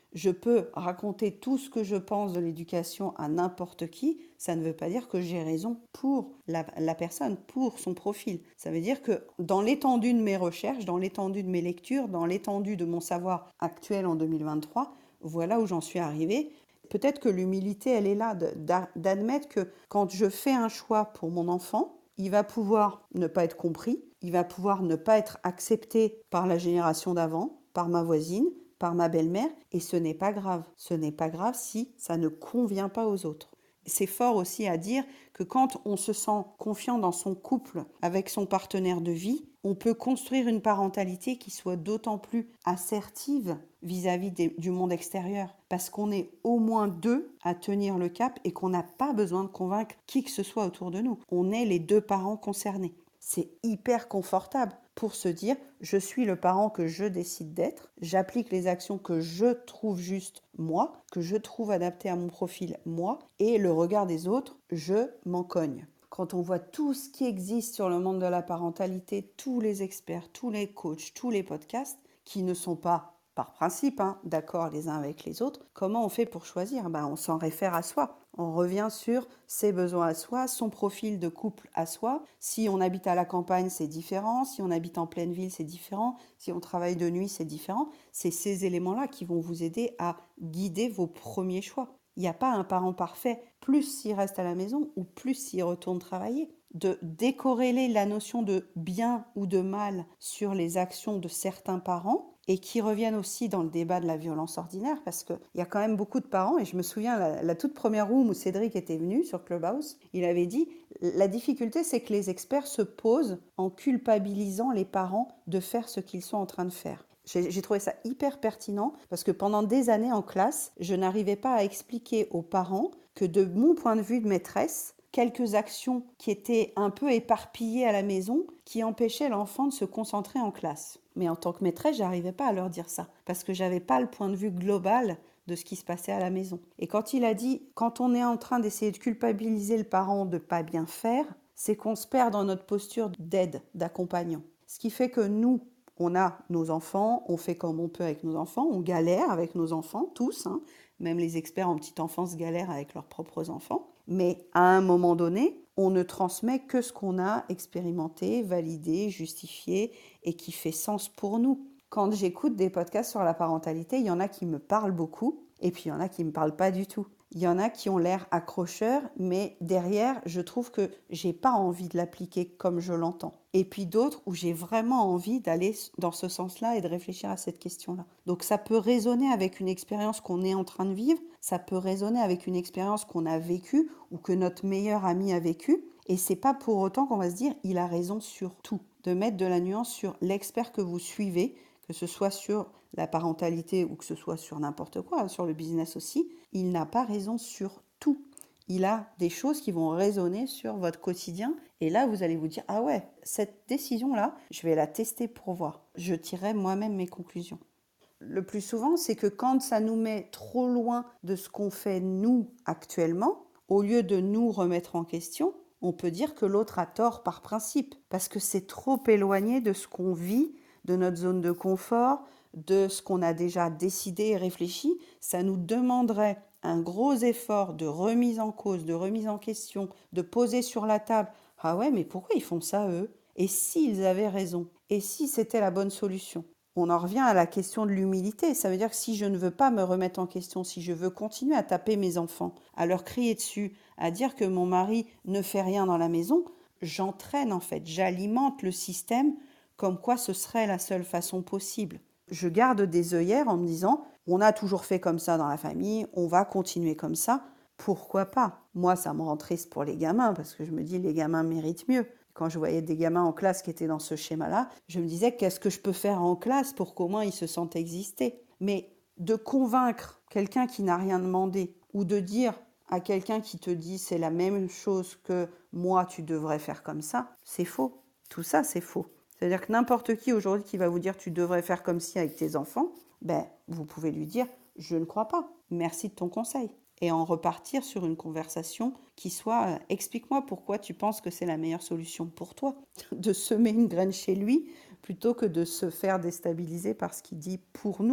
Je peux raconter tout ce que je pense de l'éducation à n'importe qui, ça ne veut pas dire que j'ai raison pour la personne, pour son profil. Ça veut dire que dans l'étendue de mes recherches, dans l'étendue de mes lectures, dans l'étendue de mon savoir actuel en 2023, voilà où j'en suis arrivée. Peut-être que l'humilité, elle est là, d'admettre que quand je fais un choix pour mon enfant, il va pouvoir ne pas être compris, il va pouvoir ne pas être accepté par la génération d'avant, par ma voisine, par ma belle-mère, et ce n'est pas grave. Ce n'est pas grave si ça ne convient pas aux autres. C'est fort aussi à dire que quand on se sent confiant dans son couple avec son partenaire de vie, on peut construire une parentalité qui soit d'autant plus assertive vis-à-vis du monde extérieur. Parce qu'on est au moins deux à tenir le cap et qu'on n'a pas besoin de convaincre qui que ce soit autour de nous. On est les deux parents concernés. C'est hyper confortable pour se dire je suis le parent que je décide d'être, j'applique les actions que je trouve justes moi, que je trouve adaptées à mon profil moi, et le regard des autres, je m'en cogne. Quand on voit tout ce qui existe sur le monde de la parentalité, tous les experts, tous les coachs, tous les podcasts, qui ne sont pas par principe d'accord les uns avec les autres, comment on fait pour choisir? On s'en réfère à soi. On revient sur ses besoins à soi, son profil de couple à soi. Si on habite à la campagne, c'est différent. Si on habite en pleine ville, c'est différent. Si on travaille de nuit, c'est différent. C'est ces éléments-là qui vont vous aider à guider vos premiers choix. Il n'y a pas un parent parfait, plus s'il reste à la maison ou plus s'il retourne travailler. De décorréler la notion de bien ou de mal sur les actions de certains parents et qui reviennent aussi dans le débat de la violence ordinaire, parce qu'il y a quand même beaucoup de parents, et je me souviens, la toute première room où Cédric était venu sur Clubhouse, il avait dit, la difficulté c'est que les experts se posent en culpabilisant les parents de faire ce qu'ils sont en train de faire. J'ai trouvé ça hyper pertinent, parce que pendant des années en classe, je n'arrivais pas à expliquer aux parents que de mon point de vue de maîtresse, quelques actions qui étaient un peu éparpillées à la maison, qui empêchaient l'enfant de se concentrer en classe. Mais en tant que maîtresse, j'arrivais pas à leur dire ça, parce que j'avais pas le point de vue global de ce qui se passait à la maison. Et quand il a dit, quand on est en train d'essayer de culpabiliser le parent de pas bien faire, c'est qu'on se perd dans notre posture d'aide, d'accompagnant. Ce qui fait que nous, on a nos enfants, on fait comme on peut avec nos enfants, on galère avec nos enfants, tous, même les experts en petite enfance galèrent avec leurs propres enfants. Mais à un moment donné, on ne transmet que ce qu'on a expérimenté, validé, justifié et qui fait sens pour nous. Quand j'écoute des podcasts sur la parentalité, il y en a qui me parlent beaucoup et puis il y en a qui ne me parlent pas du tout. Il y en a qui ont l'air accrocheurs, mais derrière, je trouve que j'ai pas envie de l'appliquer comme je l'entends. Et puis d'autres où j'ai vraiment envie d'aller dans ce sens-là et de réfléchir à cette question-là. Donc ça peut résonner avec une expérience qu'on est en train de vivre, ça peut résonner avec une expérience qu'on a vécue ou que notre meilleur ami a vécue. Et c'est pas pour autant qu'on va se dire il a raison sur tout. De mettre de la nuance sur l'expert que vous suivez, que ce soit sur la parentalité ou que ce soit sur n'importe quoi, sur le business aussi, il n'a pas raison sur tout. Il a des choses qui vont résonner sur votre quotidien et là vous allez vous dire ah ouais, cette décision-là, je vais la tester pour voir. Je tirerai moi-même mes conclusions. Le plus souvent, c'est que quand ça nous met trop loin de ce qu'on fait nous actuellement, au lieu de nous remettre en question, on peut dire que l'autre a tort par principe, parce que c'est trop éloigné de ce qu'on vit, de notre zone de confort, de ce qu'on a déjà décidé et réfléchi. Ça nous demanderait un gros effort de remise en cause, de remise en question, de poser sur la table « Ah ouais, mais pourquoi ils font ça eux ? Et s'ils avaient raison ? Et si c'était la bonne solution ?» On en revient à la question de l'humilité. Ça veut dire que si je ne veux pas me remettre en question, si je veux continuer à taper mes enfants, à leur crier dessus, à dire que mon mari ne fait rien dans la maison, j'entraîne en fait, j'alimente le système comme quoi ce serait la seule façon possible. Je garde des œillères en me disant, on a toujours fait comme ça dans la famille, on va continuer comme ça, pourquoi pas? Moi, ça me rend triste pour les gamins, parce que je me dis, les gamins méritent mieux. Quand je voyais des gamins en classe qui étaient dans ce schéma-là, je me disais, qu'est-ce que je peux faire en classe pour qu'au moins ils se sentent exister? Mais de convaincre quelqu'un qui n'a rien demandé, ou de dire à quelqu'un qui te dit, c'est la même chose que moi, tu devrais faire comme ça, c'est faux. Tout ça, c'est faux. C'est-à-dire que n'importe qui aujourd'hui qui va vous dire tu devrais faire comme ci avec tes enfants, vous pouvez lui dire je ne crois pas, merci de ton conseil. Et en repartir sur une conversation qui soit explique-moi pourquoi tu penses que c'est la meilleure solution pour toi. De semer une graine chez lui plutôt que de se faire déstabiliser par ce qu'il dit pour nous.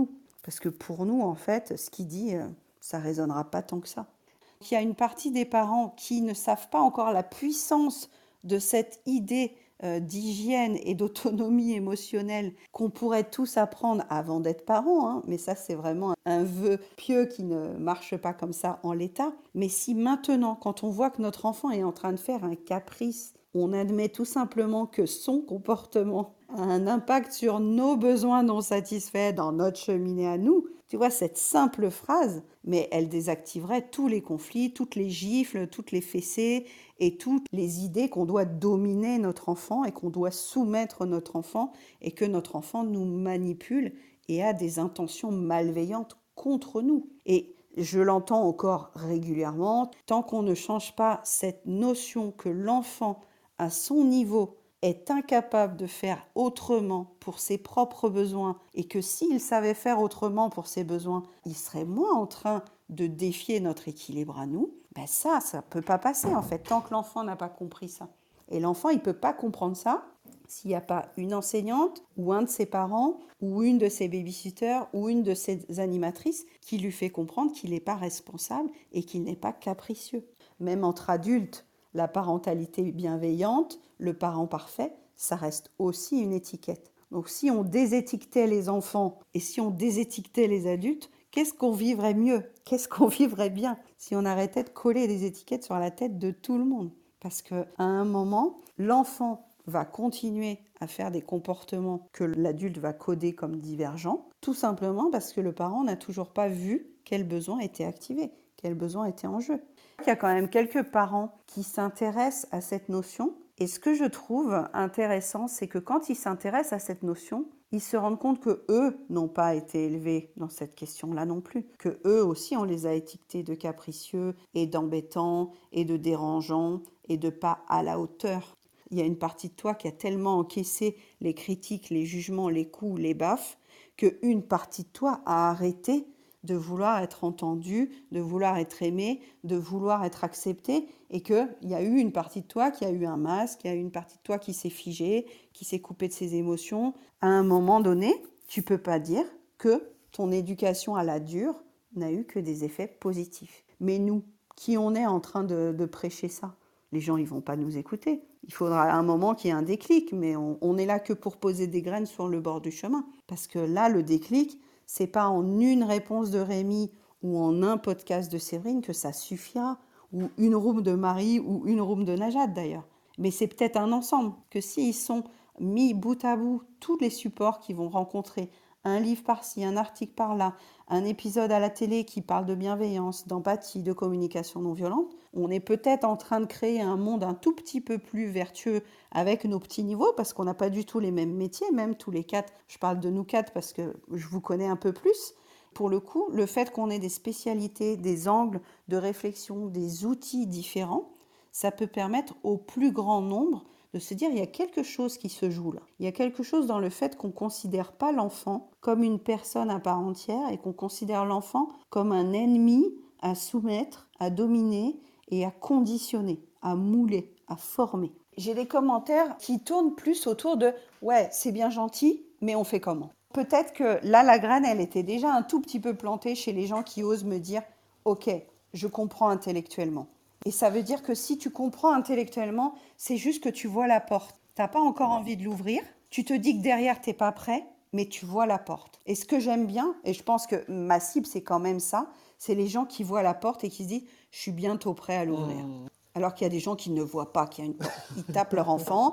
Parce que pour nous, en fait, ce qu'il dit, ça résonnera pas tant que ça. Il y a une partie des parents qui ne savent pas encore la puissance de cette idée d'hygiène et d'autonomie émotionnelle qu'on pourrait tous apprendre avant d'être parents, hein. Mais ça, c'est vraiment un vœu pieux qui ne marche pas comme ça en l'état. Mais si maintenant, quand on voit que notre enfant est en train de faire un caprice, on admet tout simplement que son comportement a un impact sur nos besoins non satisfaits dans notre cheminée à nous, tu vois, cette simple phrase, mais elle désactiverait tous les conflits, toutes les gifles, toutes les fessées et toutes les idées qu'on doit dominer notre enfant et qu'on doit soumettre notre enfant et que notre enfant nous manipule et a des intentions malveillantes contre nous. Et je l'entends encore régulièrement, tant qu'on ne change pas cette notion que l'enfant, à son niveau, est incapable de faire autrement pour ses propres besoins et que s'il savait faire autrement pour ses besoins, il serait moins en train de défier notre équilibre à nous, ben ça peut pas passer en fait, tant que l'enfant n'a pas compris ça. Et l'enfant, il peut pas comprendre ça s'il n'y a pas une enseignante ou un de ses parents ou une de ses babysitters ou une de ses animatrices qui lui fait comprendre qu'il n'est pas responsable et qu'il n'est pas capricieux. Même entre adultes, la parentalité bienveillante, le parent parfait, ça reste aussi une étiquette. Donc si on désétiquetait les enfants et si on désétiquetait les adultes, qu'est-ce qu'on vivrait mieux? Qu'est-ce qu'on vivrait bien si on arrêtait de coller des étiquettes sur la tête de tout le monde? Parce qu'à un moment, l'enfant va continuer à faire des comportements que l'adulte va coder comme divergents, tout simplement parce que le parent n'a toujours pas vu quel besoin était activé, quel besoin était en jeu. Il y a quand même quelques parents qui s'intéressent à cette notion. Et ce que je trouve intéressant, c'est que quand ils s'intéressent à cette notion, ils se rendent compte que eux n'ont pas été élevés dans cette question-là non plus. Que eux aussi, on les a étiquetés de capricieux et d'embêtants et de dérangeants et de pas à la hauteur. Il y a une partie de toi qui a tellement encaissé les critiques, les jugements, les coups, les baffes, qu'une partie de toi a arrêté de vouloir être entendu, de vouloir être aimé, de vouloir être accepté, et qu'il y a eu une partie de toi qui a eu un masque, il y a eu une partie de toi qui s'est figée, qui s'est coupée de ses émotions. À un moment donné, tu peux pas dire que ton éducation à la dure n'a eu que des effets positifs. Mais nous, qui on est en train de prêcher ça? Les gens, ils vont pas nous écouter. Il faudra à un moment qu'il y ait un déclic, mais on est là que pour poser des graines sur le bord du chemin. Parce que là, le déclic, c'est pas en une réponse de Rémi ou en un podcast de Séverine que ça suffira, ou une room de Marie ou une room de Najat d'ailleurs. Mais c'est peut-être un ensemble, que s'ils sont mis bout à bout, tous les supports qu'ils vont rencontrer, un livre par-ci, un article par-là, un épisode à la télé qui parle de bienveillance, d'empathie, de communication non violente, on est peut-être en train de créer un monde un tout petit peu plus vertueux avec nos petits niveaux, parce qu'on n'a pas du tout les mêmes métiers, même tous les quatre. Je parle de nous quatre parce que je vous connais un peu plus. Pour le coup, le fait qu'on ait des spécialités, des angles de réflexion, des outils différents, ça peut permettre au plus grand nombre de se dire il y a quelque chose qui se joue là. Il y a quelque chose dans le fait qu'on ne considère pas l'enfant comme une personne à part entière et qu'on considère l'enfant comme un ennemi à soumettre, à dominer et à conditionner, à mouler, à former. J'ai des commentaires qui tournent plus autour de « ouais, c'est bien gentil, mais on fait comment ?» Peut-être que là, la graine, elle était déjà un tout petit peu plantée chez les gens qui osent me dire « ok, je comprends intellectuellement ». Et ça veut dire que si tu comprends intellectuellement, c'est juste que tu vois la porte. Tu n'as pas encore envie de l'ouvrir. Tu te dis que derrière, tu n'es pas prêt, mais tu vois la porte. Et ce que j'aime bien, et je pense que ma cible, c'est quand même ça, c'est les gens qui voient la porte et qui se disent « je suis bientôt prêt à l'ouvrir ». Alors qu'il y a des gens qui ne voient pas qu'il y a une porte. Ils tapent leur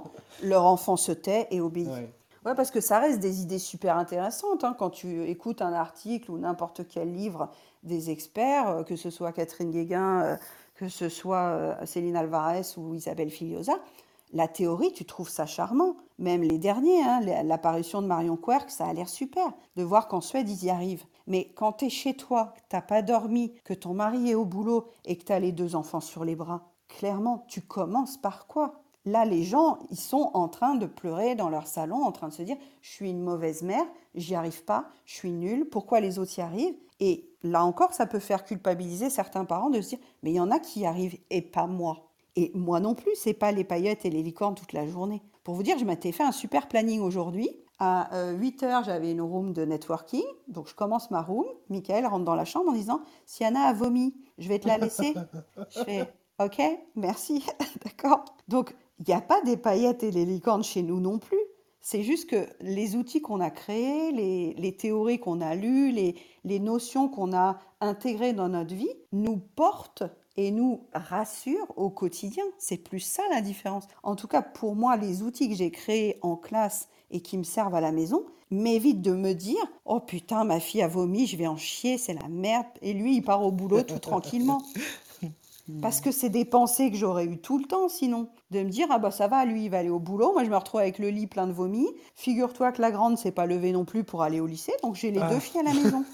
enfant se tait et obéit. Ouais, parce que ça reste des idées super intéressantes. Quand tu écoutes un article ou n'importe quel livre des experts, que ce soit Catherine Guéguin, que ce soit Céline Alvarez ou Isabelle Filiosa, la théorie, tu trouves ça charmant. Même les derniers, l'apparition de Marion Querc, ça a l'air super. De voir qu'en Suède, ils y arrivent. Mais quand tu es chez toi, que tu n'as pas dormi, que ton mari est au boulot et que tu as les 2 enfants sur les bras, clairement, tu commences par quoi ? Là, les gens, ils sont en train de pleurer dans leur salon, en train de se dire « je suis une mauvaise mère, j'y arrive pas, je suis nulle, pourquoi les autres y arrivent ?» Et là encore, ça peut faire culpabiliser certains parents de se dire « mais il y en a qui y arrivent et pas moi. » Et moi non plus, c'est pas les paillettes et les licornes toute la journée. Pour vous dire, je m'étais fait un super planning aujourd'hui. À 8 heures, j'avais une room de networking. Donc, je commence ma room. Michael rentre dans la chambre en disant, Siana a vomi, je vais te la laisser. Je fais, OK, merci, d'accord. Donc, il n'y a pas des paillettes et des licornes chez nous non plus. C'est juste que les outils qu'on a créés, les théories qu'on a lues, les notions qu'on a intégrées dans notre vie nous portent et nous rassurent au quotidien. C'est plus ça la différence. En tout cas, pour moi, les outils que j'ai créés en classe et qui me servent à la maison m'évitent de me dire oh putain, ma fille a vomi, je vais en chier, c'est la merde. Et lui, il part au boulot tout tranquillement. Parce que c'est des pensées que j'aurais eues tout le temps sinon. De me dire, ah bah ça va, lui il va aller au boulot, moi je me retrouve avec le lit plein de vomi. Figure-toi que la grande s'est pas levée non plus pour aller au lycée, donc j'ai les deux Ah, filles à la maison.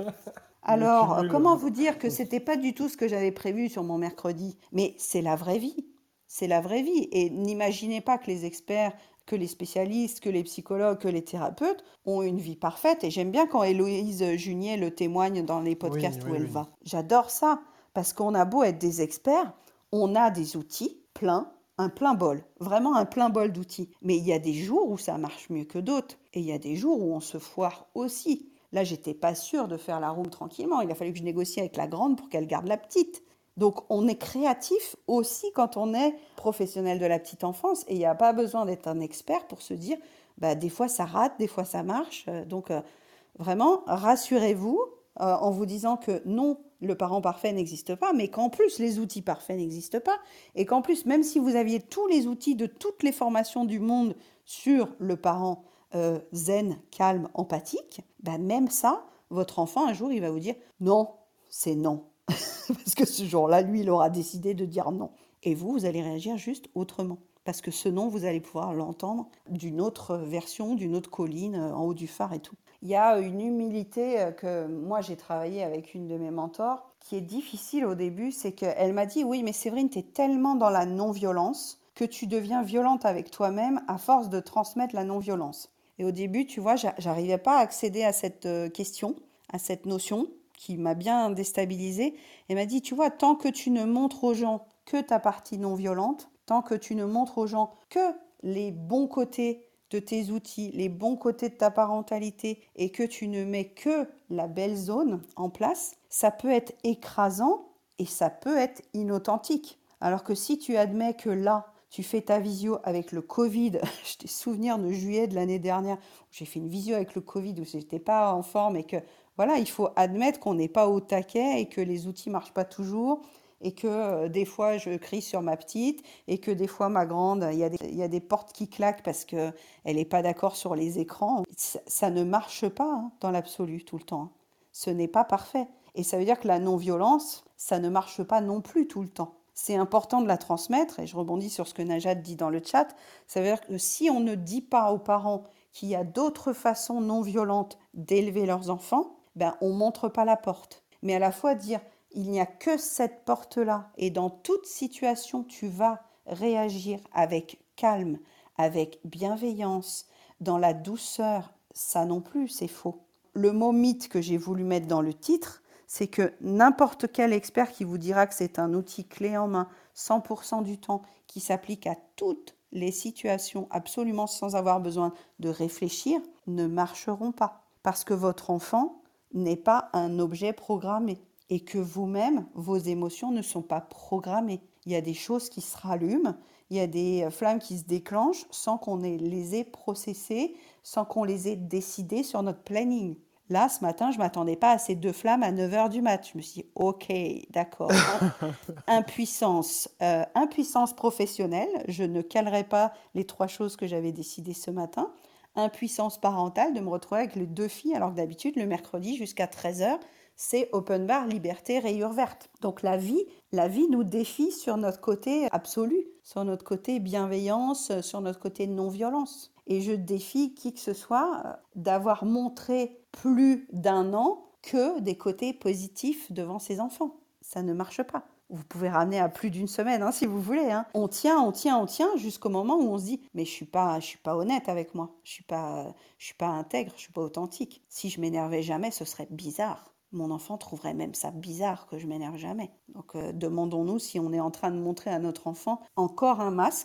le Alors, cumul. comment vous dire que c'était pas du tout ce que j'avais prévu sur mon mercredi? Mais c'est la vraie vie. C'est la vraie vie. Et n'imaginez pas que les experts, que les spécialistes, que les psychologues, que les thérapeutes ont une vie parfaite. Et j'aime bien quand Héloïse Junier le témoigne dans les Oui, podcasts où oui, elle oui. va. J'adore ça. Parce qu'on a beau être des experts, on a des outils pleins, un plein bol, vraiment un plein bol d'outils. Mais il y a des jours où ça marche mieux que d'autres. Et il y a des jours où on se foire aussi. Là, j'étais pas sûre de faire la room tranquillement. Il a fallu que je négocie avec la grande pour qu'elle garde la petite. Donc, on est créatif aussi quand on est professionnel de la petite enfance. Et il n'y a pas besoin d'être un expert pour se dire, bah, des fois ça rate, des fois ça marche. Donc, vraiment, rassurez-vous en vous disant que non, le parent parfait n'existe pas, mais qu'en plus, les outils parfaits n'existent pas. Et qu'en plus, même si vous aviez tous les outils de toutes les formations du monde sur le parent zen, calme, empathique, bah même ça, votre enfant, un jour, il va vous dire non, c'est non. Parce que ce jour-là, lui, il aura décidé de dire non. Et vous, vous allez réagir juste autrement. Parce que ce non, vous allez pouvoir l'entendre d'une autre version, d'une autre colline, en haut du phare et tout. Il y a une humilité que moi, j'ai travaillé avec une de mes mentors, qui est difficile au début, c'est qu'elle m'a dit, oui, mais Séverine, tu es tellement dans la non-violence que tu deviens violente avec toi-même à force de transmettre la non-violence. Et au début, tu vois, j'arrivais pas à accéder à cette question, à cette notion qui m'a bien déstabilisée. Elle m'a dit, tu vois, tant que tu ne montres aux gens que ta partie non violente, tant que tu ne montres aux gens que les bons côtés de tes outils, les bons côtés de ta parentalité et que tu ne mets que la belle zone en place, ça peut être écrasant et ça peut être inauthentique. Alors que si tu admets que là, tu fais ta visio avec le Covid, je t'ai souvenir de juillet de l'année dernière, où j'ai fait une visio avec le Covid où j'étais pas en forme et que voilà, il faut admettre qu'on n'est pas au taquet et que les outils marchent pas toujours et que des fois je crie sur ma petite et que des fois ma grande, il y a des portes qui claquent parce que elle n'est pas d'accord sur les écrans. Ça ne marche pas hein, dans l'absolu tout le temps. Hein. Ce n'est pas parfait. Et ça veut dire que la non-violence, ça ne marche pas non plus tout le temps. C'est important de la transmettre, et je rebondis sur ce que Najat dit dans le chat, ça veut dire que si on ne dit pas aux parents qu'il y a d'autres façons non violentes d'élever leurs enfants, ben on montre pas la porte. Mais à la fois dire il n'y a que cette porte-là et dans toute situation tu vas réagir avec calme, avec bienveillance, dans la douceur, ça non plus c'est faux. Le mot mythe que j'ai voulu mettre dans le titre, c'est que n'importe quel expert qui vous dira que c'est un outil clé en main 100% du temps qui s'applique à toutes les situations absolument sans avoir besoin de réfléchir ne marcheront pas. Parce que votre enfant n'est pas un objet programmé et que vous-même, vos émotions ne sont pas programmées. Il y a des choses qui se rallument, il y a des flammes qui se déclenchent sans qu'on les ait processées, sans qu'on les ait décidées sur notre planning. Là, ce matin, je ne m'attendais pas à ces deux flammes à 9 heures du mat. Je me suis dit, ok, d'accord. Impuissance professionnelle, je ne calerai pas les trois choses que j'avais décidées ce matin. Impuissance parentale, de me retrouver avec les deux filles, alors que d'habitude, le mercredi jusqu'à 13 heures, c'est open bar, liberté, rayure verte. Donc la vie nous défie sur notre côté absolu, sur notre côté bienveillance, sur notre côté non-violence. Et je défie qui que ce soit d'avoir montré plus d'un an que des côtés positifs devant ses enfants. Ça ne marche pas. Vous pouvez ramener à plus d'une semaine hein, si vous voulez. Hein. On tient jusqu'au moment où on se dit mais je suis pas honnête avec moi. Je suis pas intègre, je suis pas authentique. Si je m'énervais jamais, ce serait bizarre. Mon enfant trouverait même ça bizarre que je m'énerve jamais. Donc demandons-nous si on est en train de montrer à notre enfant encore un masque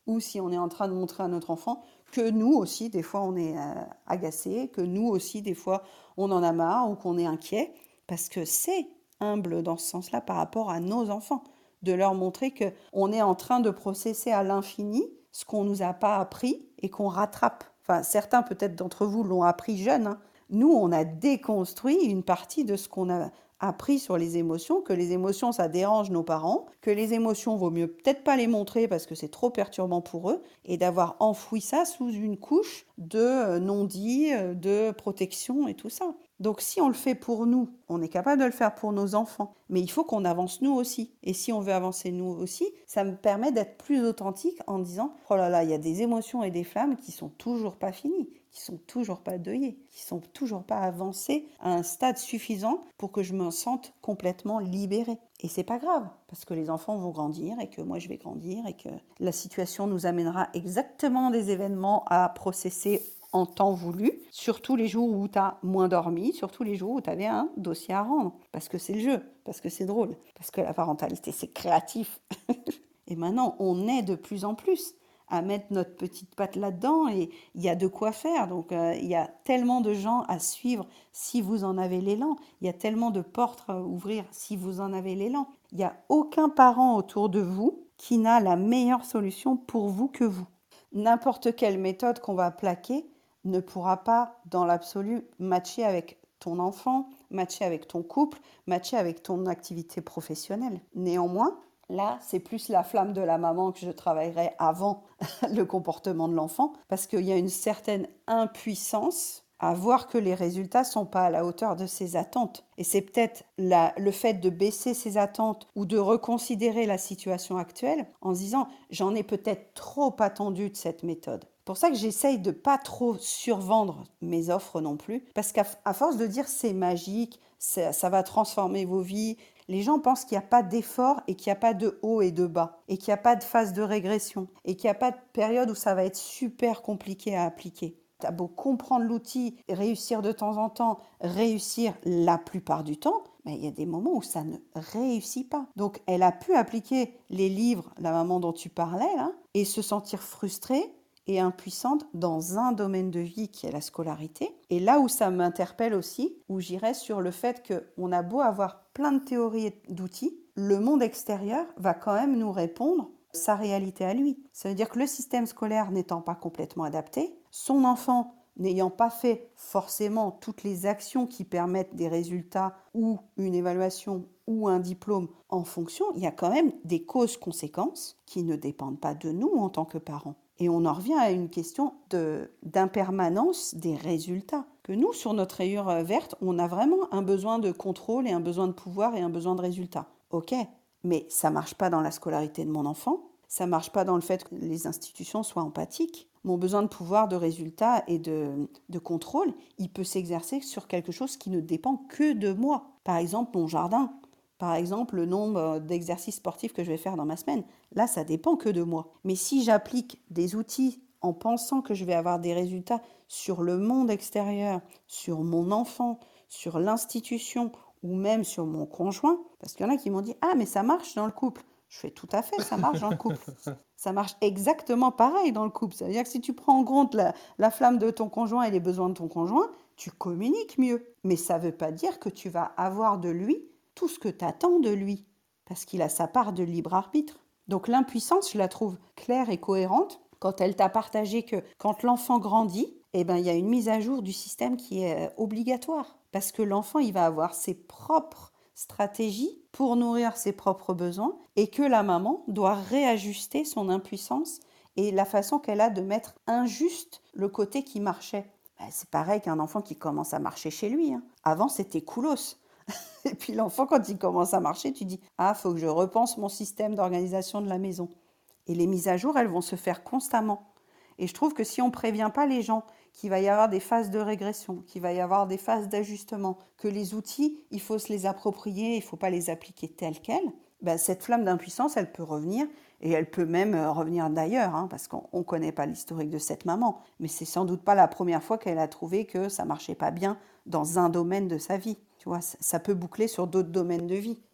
ou si on est en train de montrer à notre enfant que nous aussi, des fois, on est agacé, que nous aussi, des fois, on en a marre ou qu'on est inquiet, parce que c'est humble dans ce sens-là par rapport à nos enfants, de leur montrer que on est en train de processer à l'infini ce qu'on nous a pas appris et qu'on rattrape. Enfin, certains peut-être d'entre vous l'ont appris jeune, hein. Nous, on a déconstruit une partie de ce qu'on a appris sur les émotions, que les émotions, ça dérange nos parents, que les émotions, vaut mieux peut-être pas les montrer parce que c'est trop perturbant pour eux, et d'avoir enfoui ça sous une couche de non-dit, de protection et tout ça. Donc si on le fait pour nous, on est capable de le faire pour nos enfants, mais il faut qu'on avance nous aussi. Et si on veut avancer nous aussi, ça me permet d'être plus authentique en disant « Oh là là, il y a des émotions et des flammes qui sont toujours pas finies, qui sont toujours pas deuillées, qui sont toujours pas avancées à un stade suffisant pour que je me sente complètement libérée. » Et c'est pas grave, parce que les enfants vont grandir et que moi je vais grandir et que la situation nous amènera exactement des événements à processer en temps voulu, surtout les jours où tu as moins dormi, surtout les jours où tu avais un dossier à rendre, parce que c'est le jeu, parce que c'est drôle, parce que la parentalité c'est créatif. Et maintenant on est de plus en plus à mettre notre petite patte là-dedans et il y a de quoi faire. Donc il y a tellement de gens à suivre si vous en avez l'élan. Il y a tellement de portes à ouvrir si vous en avez l'élan. Il n'y a aucun parent autour de vous qui n'a la meilleure solution pour vous que vous. N'importe quelle méthode qu'on va plaquer ne pourra pas, dans l'absolu, matcher avec ton enfant, matcher avec ton couple, matcher avec ton activité professionnelle. Néanmoins, là, c'est plus la flamme de la maman que je travaillerai avant le comportement de l'enfant, parce qu'il y a une certaine impuissance à voir que les résultats ne sont pas à la hauteur de ses attentes. Et c'est peut-être le fait de baisser ses attentes ou de reconsidérer la situation actuelle en se disant « j'en ai peut-être trop attendu de cette méthode ». C'est pour ça que j'essaye de pas trop survendre mes offres non plus, parce qu'à force de dire c'est magique, ça va transformer vos vies, les gens pensent qu'il n'y a pas d'effort et qu'il n'y a pas de haut et de bas, et qu'il n'y a pas de phase de régression, et qu'il n'y a pas de période où ça va être super compliqué à appliquer. Tu as beau comprendre l'outil, réussir de temps en temps, réussir la plupart du temps, mais il y a des moments où ça ne réussit pas. Donc elle a pu appliquer les livres, la maman dont tu parlais, là, et se sentir frustrée et impuissante dans un domaine de vie qui est la scolarité. Et là où ça m'interpelle aussi, où j'irais sur le fait qu'on a beau avoir plein de théories et d'outils, le monde extérieur va quand même nous répondre sa réalité à lui. Ça veut dire que le système scolaire n'étant pas complètement adapté, son enfant n'ayant pas fait forcément toutes les actions qui permettent des résultats ou une évaluation ou un diplôme en fonction, il y a quand même des causes-conséquences qui ne dépendent pas de nous en tant que parents. Et on en revient à une question d'impermanence des résultats. Que nous, sur notre rayure verte, on a vraiment un besoin de contrôle et un besoin de pouvoir et un besoin de résultats. Ok, mais ça ne marche pas dans la scolarité de mon enfant, ça ne marche pas dans le fait que les institutions soient empathiques. Mon besoin de pouvoir, de résultats et de contrôle, il peut s'exercer sur quelque chose qui ne dépend que de moi. Par exemple, mon jardin. Par exemple, le nombre d'exercices sportifs que je vais faire dans ma semaine. Là, ça dépend que de moi. Mais si j'applique des outils en pensant que je vais avoir des résultats sur le monde extérieur, sur mon enfant, sur l'institution ou même sur mon conjoint, parce qu'il y en a qui m'ont dit « Ah, mais ça marche dans le couple ». Je fais tout à fait, ça marche dans le couple. Ça marche exactement pareil dans le couple. Ça veut dire que si tu prends en compte la flamme de ton conjoint et les besoins de ton conjoint, tu communiques mieux. Mais ça ne veut pas dire que tu vas avoir de lui tout ce que tu attends de lui, parce qu'il a sa part de libre arbitre. Donc l'impuissance, je la trouve claire et cohérente quand elle t'a partagé que quand l'enfant grandit, eh ben, il y a une mise à jour du système qui est obligatoire. Parce que l'enfant, il va avoir ses propres stratégies pour nourrir ses propres besoins et que la maman doit réajuster son impuissance et la façon qu'elle a de mettre injuste le côté qui marchait. Ben, c'est pareil qu'un enfant qui commence à marcher chez lui, hein. Avant, c'était coolos. Et puis l'enfant, quand il commence à marcher, tu dis « Ah, faut que je repense mon système d'organisation de la maison ». Et les mises à jour, elles vont se faire constamment. Et je trouve que si on ne prévient pas les gens qu'il va y avoir des phases de régression, qu'il va y avoir des phases d'ajustement, que les outils, il faut se les approprier, il ne faut pas les appliquer tels quels, ben cette flamme d'impuissance, elle peut revenir, et elle peut même revenir d'ailleurs, hein, parce qu'on ne connaît pas l'historique de cette maman. Mais c'est sans doute pas la première fois qu'elle a trouvé que ça ne marchait pas bien dans un domaine de sa vie. Tu vois, ça peut boucler sur d'autres domaines de vie.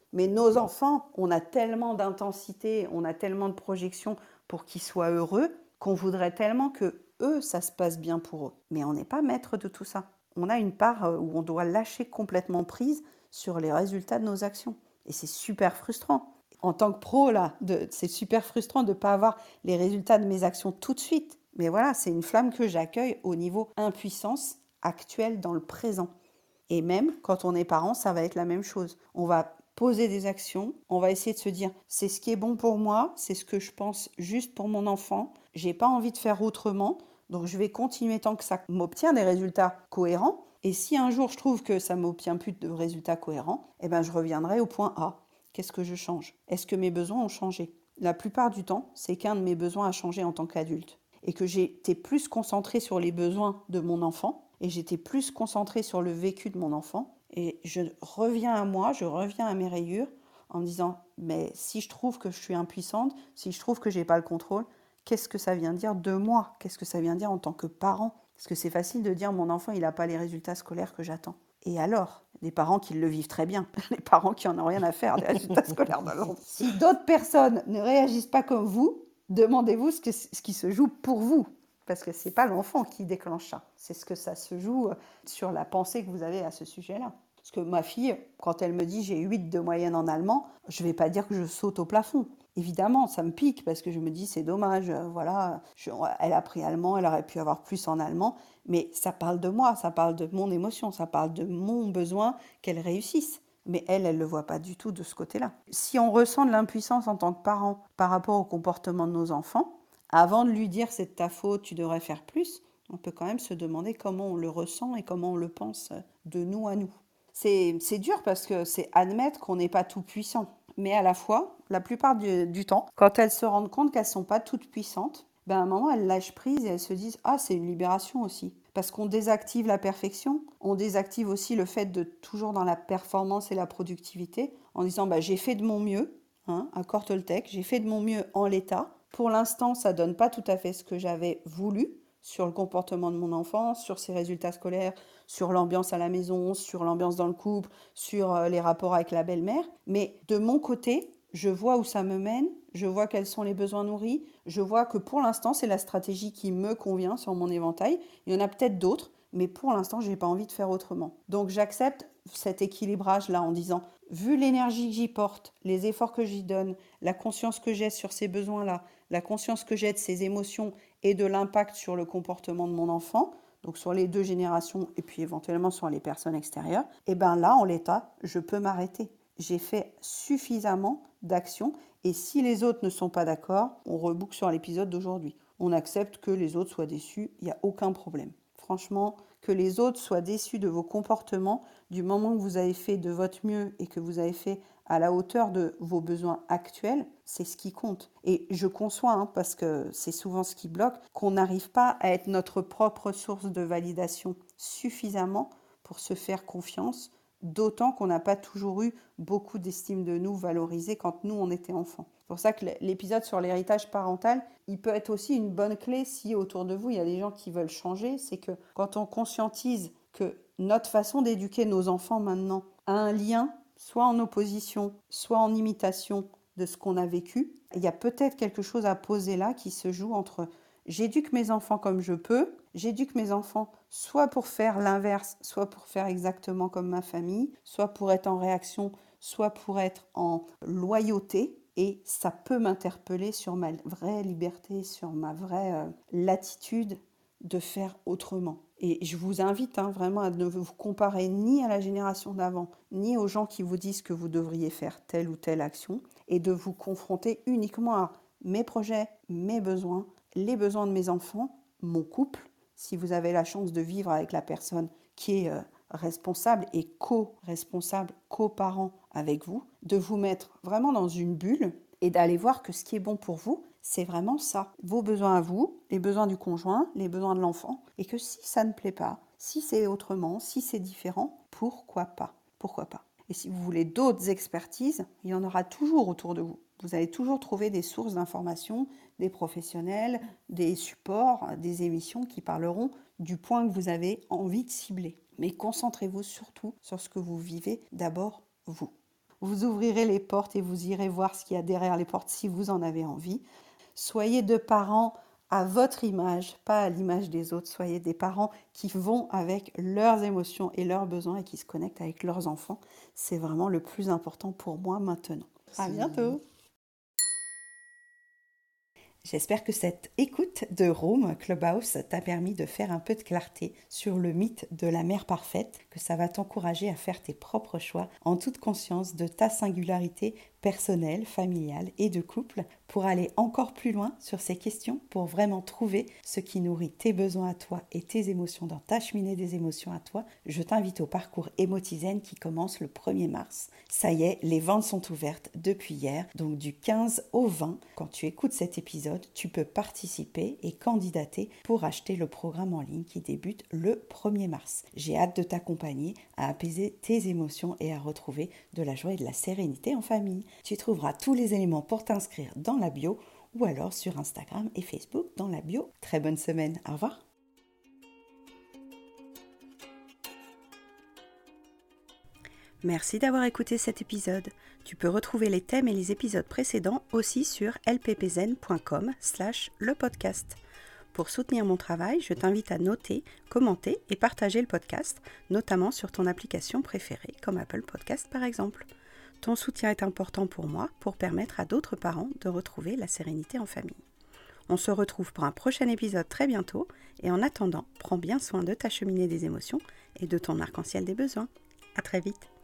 Mais nos enfants, on a tellement d'intensité, on a tellement de projection pour qu'ils soient heureux qu'on voudrait tellement que eux, ça se passe bien pour eux. Mais on n'est pas maître de tout ça. On a une part où on doit lâcher complètement prise sur les résultats de nos actions. Et c'est super frustrant. En tant que pro, là, c'est super frustrant de ne pas avoir les résultats de mes actions tout de suite. Mais voilà, c'est une flamme que j'accueille au niveau impuissance actuelle dans le présent. Et même quand on est parent, ça va être la même chose. On va poser des actions, on va essayer de se dire c'est ce qui est bon pour moi, c'est ce que je pense juste pour mon enfant, j'ai pas envie de faire autrement, donc je vais continuer tant que ça m'obtient des résultats cohérents. Et si un jour je trouve que ça m'obtient plus de résultats cohérents, eh ben je reviendrai au point A. Qu'est-ce que je change? Est-ce que mes besoins ont changé? La plupart du temps, c'est qu'un de mes besoins a changé en tant qu'adulte et que j'étais plus concentrée sur les besoins de mon enfant et j'étais plus concentrée sur le vécu de mon enfant. Et je reviens à moi, je reviens à mes rayures en me disant, mais si je trouve que je suis impuissante, si je trouve que je n'ai pas le contrôle, qu'est-ce que ça vient dire de moi? Qu'est-ce que ça vient dire en tant que parent? Parce que c'est facile de dire, mon enfant, il n'a pas les résultats scolaires que j'attends. Et alors, les parents qui le vivent très bien, les parents qui en ont rien à faire des résultats scolaires de l'autre. Si d'autres personnes ne réagissent pas comme vous, demandez-vous ce qui se joue pour vous. Parce que ce n'est pas l'enfant qui déclenche ça. C'est ce que ça se joue sur la pensée que vous avez à ce sujet-là. Parce que ma fille, quand elle me dit j'ai 8 de moyenne en allemand, je ne vais pas dire que je saute au plafond. Évidemment, ça me pique parce que je me dis c'est dommage, voilà, elle a pris allemand, elle aurait pu avoir plus en allemand, mais ça parle de moi, ça parle de mon émotion, ça parle de mon besoin qu'elle réussisse. Mais elle ne le voit pas du tout de ce côté-là. Si on ressent de l'impuissance en tant que parent par rapport au comportement de nos enfants, avant de lui dire c'est de ta faute, tu devrais faire plus, on peut quand même se demander comment on le ressent et comment on le pense de nous à nous. C'est dur parce que c'est admettre qu'on n'est pas tout puissant. Mais à la fois, la plupart du temps, quand elles se rendent compte qu'elles ne sont pas toutes puissantes, ben à un moment, elles lâchent prise et elles se disent « Ah, c'est une libération aussi ». Parce qu'on désactive la perfection, on désactive aussi le fait de toujours dans la performance et la productivité, en disant bah, « J'ai fait de mon mieux, hein, à Cortoltec, j'ai fait de mon mieux en l'état. Pour l'instant, ça ne donne pas tout à fait ce que j'avais voulu sur le comportement de mon enfant, sur ses résultats scolaires, sur l'ambiance à la maison, sur l'ambiance dans le couple, sur les rapports avec la belle-mère. Mais de mon côté, je vois où ça me mène, je vois quels sont les besoins nourris, je vois que pour l'instant, c'est la stratégie qui me convient sur mon éventail. Il y en a peut-être d'autres, mais pour l'instant, je n'ai pas envie de faire autrement. Donc j'accepte cet équilibrage-là en disant, vu l'énergie que j'y porte, les efforts que j'y donne, la conscience que j'ai sur ces besoins-là, la conscience que j'ai de ces émotions et de l'impact sur le comportement de mon enfant, donc sur les deux générations et puis éventuellement sur les personnes extérieures, et bien là, en l'état, je peux m'arrêter. J'ai fait suffisamment d'actions et si les autres ne sont pas d'accord, on reboucle sur l'épisode d'aujourd'hui. On accepte que les autres soient déçus, il n'y a aucun problème. Franchement, que les autres soient déçus de vos comportements du moment que vous avez fait de votre mieux et que vous avez fait à la hauteur de vos besoins actuels, c'est ce qui compte. Et je conçois, parce que c'est souvent ce qui bloque, qu'on n'arrive pas à être notre propre source de validation suffisamment pour se faire confiance, d'autant qu'on n'a pas toujours eu beaucoup d'estime de nous valorisée quand nous, on était enfants. C'est pour ça que l'épisode sur l'héritage parental, il peut être aussi une bonne clé si autour de vous, il y a des gens qui veulent changer. C'est que quand on conscientise que notre façon d'éduquer nos enfants maintenant a un lien, soit en opposition, soit en imitation de ce qu'on a vécu, il y a peut-être quelque chose à poser là qui se joue entre j'éduque mes enfants comme je peux, j'éduque mes enfants soit pour faire l'inverse, soit pour faire exactement comme ma famille, soit pour être en réaction, soit pour être en loyauté. Et ça peut m'interpeller sur ma vraie liberté, sur ma vraie latitude de faire autrement. Et je vous invite vraiment à ne vous comparer ni à la génération d'avant, ni aux gens qui vous disent que vous devriez faire telle ou telle action, et de vous confronter uniquement à mes projets, mes besoins, les besoins de mes enfants, mon couple, si vous avez la chance de vivre avec la personne qui est responsable et co-responsable, co-parent avec vous, de vous mettre vraiment dans une bulle et d'aller voir que ce qui est bon pour vous, c'est vraiment ça. Vos besoins à vous, les besoins du conjoint, les besoins de l'enfant. Et que si ça ne plaît pas, si c'est autrement, si c'est différent, pourquoi pas? Pourquoi pas? Et si vous voulez d'autres expertises, il y en aura toujours autour de vous. Vous allez toujours trouver des sources d'informations, des professionnels, des supports, des émissions qui parleront du point que vous avez envie de cibler. Mais concentrez-vous surtout sur ce que vous vivez d'abord vous. Vous ouvrirez les portes et vous irez voir ce qu'il y a derrière les portes si vous en avez envie. Soyez de parents à votre image, pas à l'image des autres. Soyez des parents qui vont avec leurs émotions et leurs besoins et qui se connectent avec leurs enfants. C'est vraiment le plus important pour moi maintenant. À bientôt! J'espère que cette écoute de Room Clubhouse t'a permis de faire un peu de clarté sur le mythe de la mère parfaite, que ça va t'encourager à faire tes propres choix en toute conscience de ta singularité personnelle, familiale et de couple pour aller encore plus loin sur ces questions, pour vraiment trouver ce qui nourrit tes besoins à toi et tes émotions dans ta cheminée des émotions à toi. Je t'invite au parcours Emotizen qui commence le 1er mars. Ça y est, les ventes sont ouvertes depuis hier, donc du 15 au 20. Quand tu écoutes cet épisode, tu peux participer et candidater pour acheter le programme en ligne qui débute le 1er mars. J'ai hâte de t'accompagner à apaiser tes émotions et à retrouver de la joie et de la sérénité en famille. Tu trouveras tous les éléments pour t'inscrire dans la bio ou alors sur Instagram et Facebook dans la bio. Très bonne semaine, au revoir. Merci d'avoir écouté cet épisode. Tu peux retrouver les thèmes et les épisodes précédents aussi sur lppzen.com/lepodcast. Pour soutenir mon travail, je t'invite à noter, commenter et partager le podcast, notamment sur ton application préférée comme Apple Podcast par exemple. Ton soutien est important pour moi pour permettre à d'autres parents de retrouver la sérénité en famille. On se retrouve pour un prochain épisode très bientôt et en attendant, prends bien soin de ta cheminée des émotions et de ton arc-en-ciel des besoins. À très vite.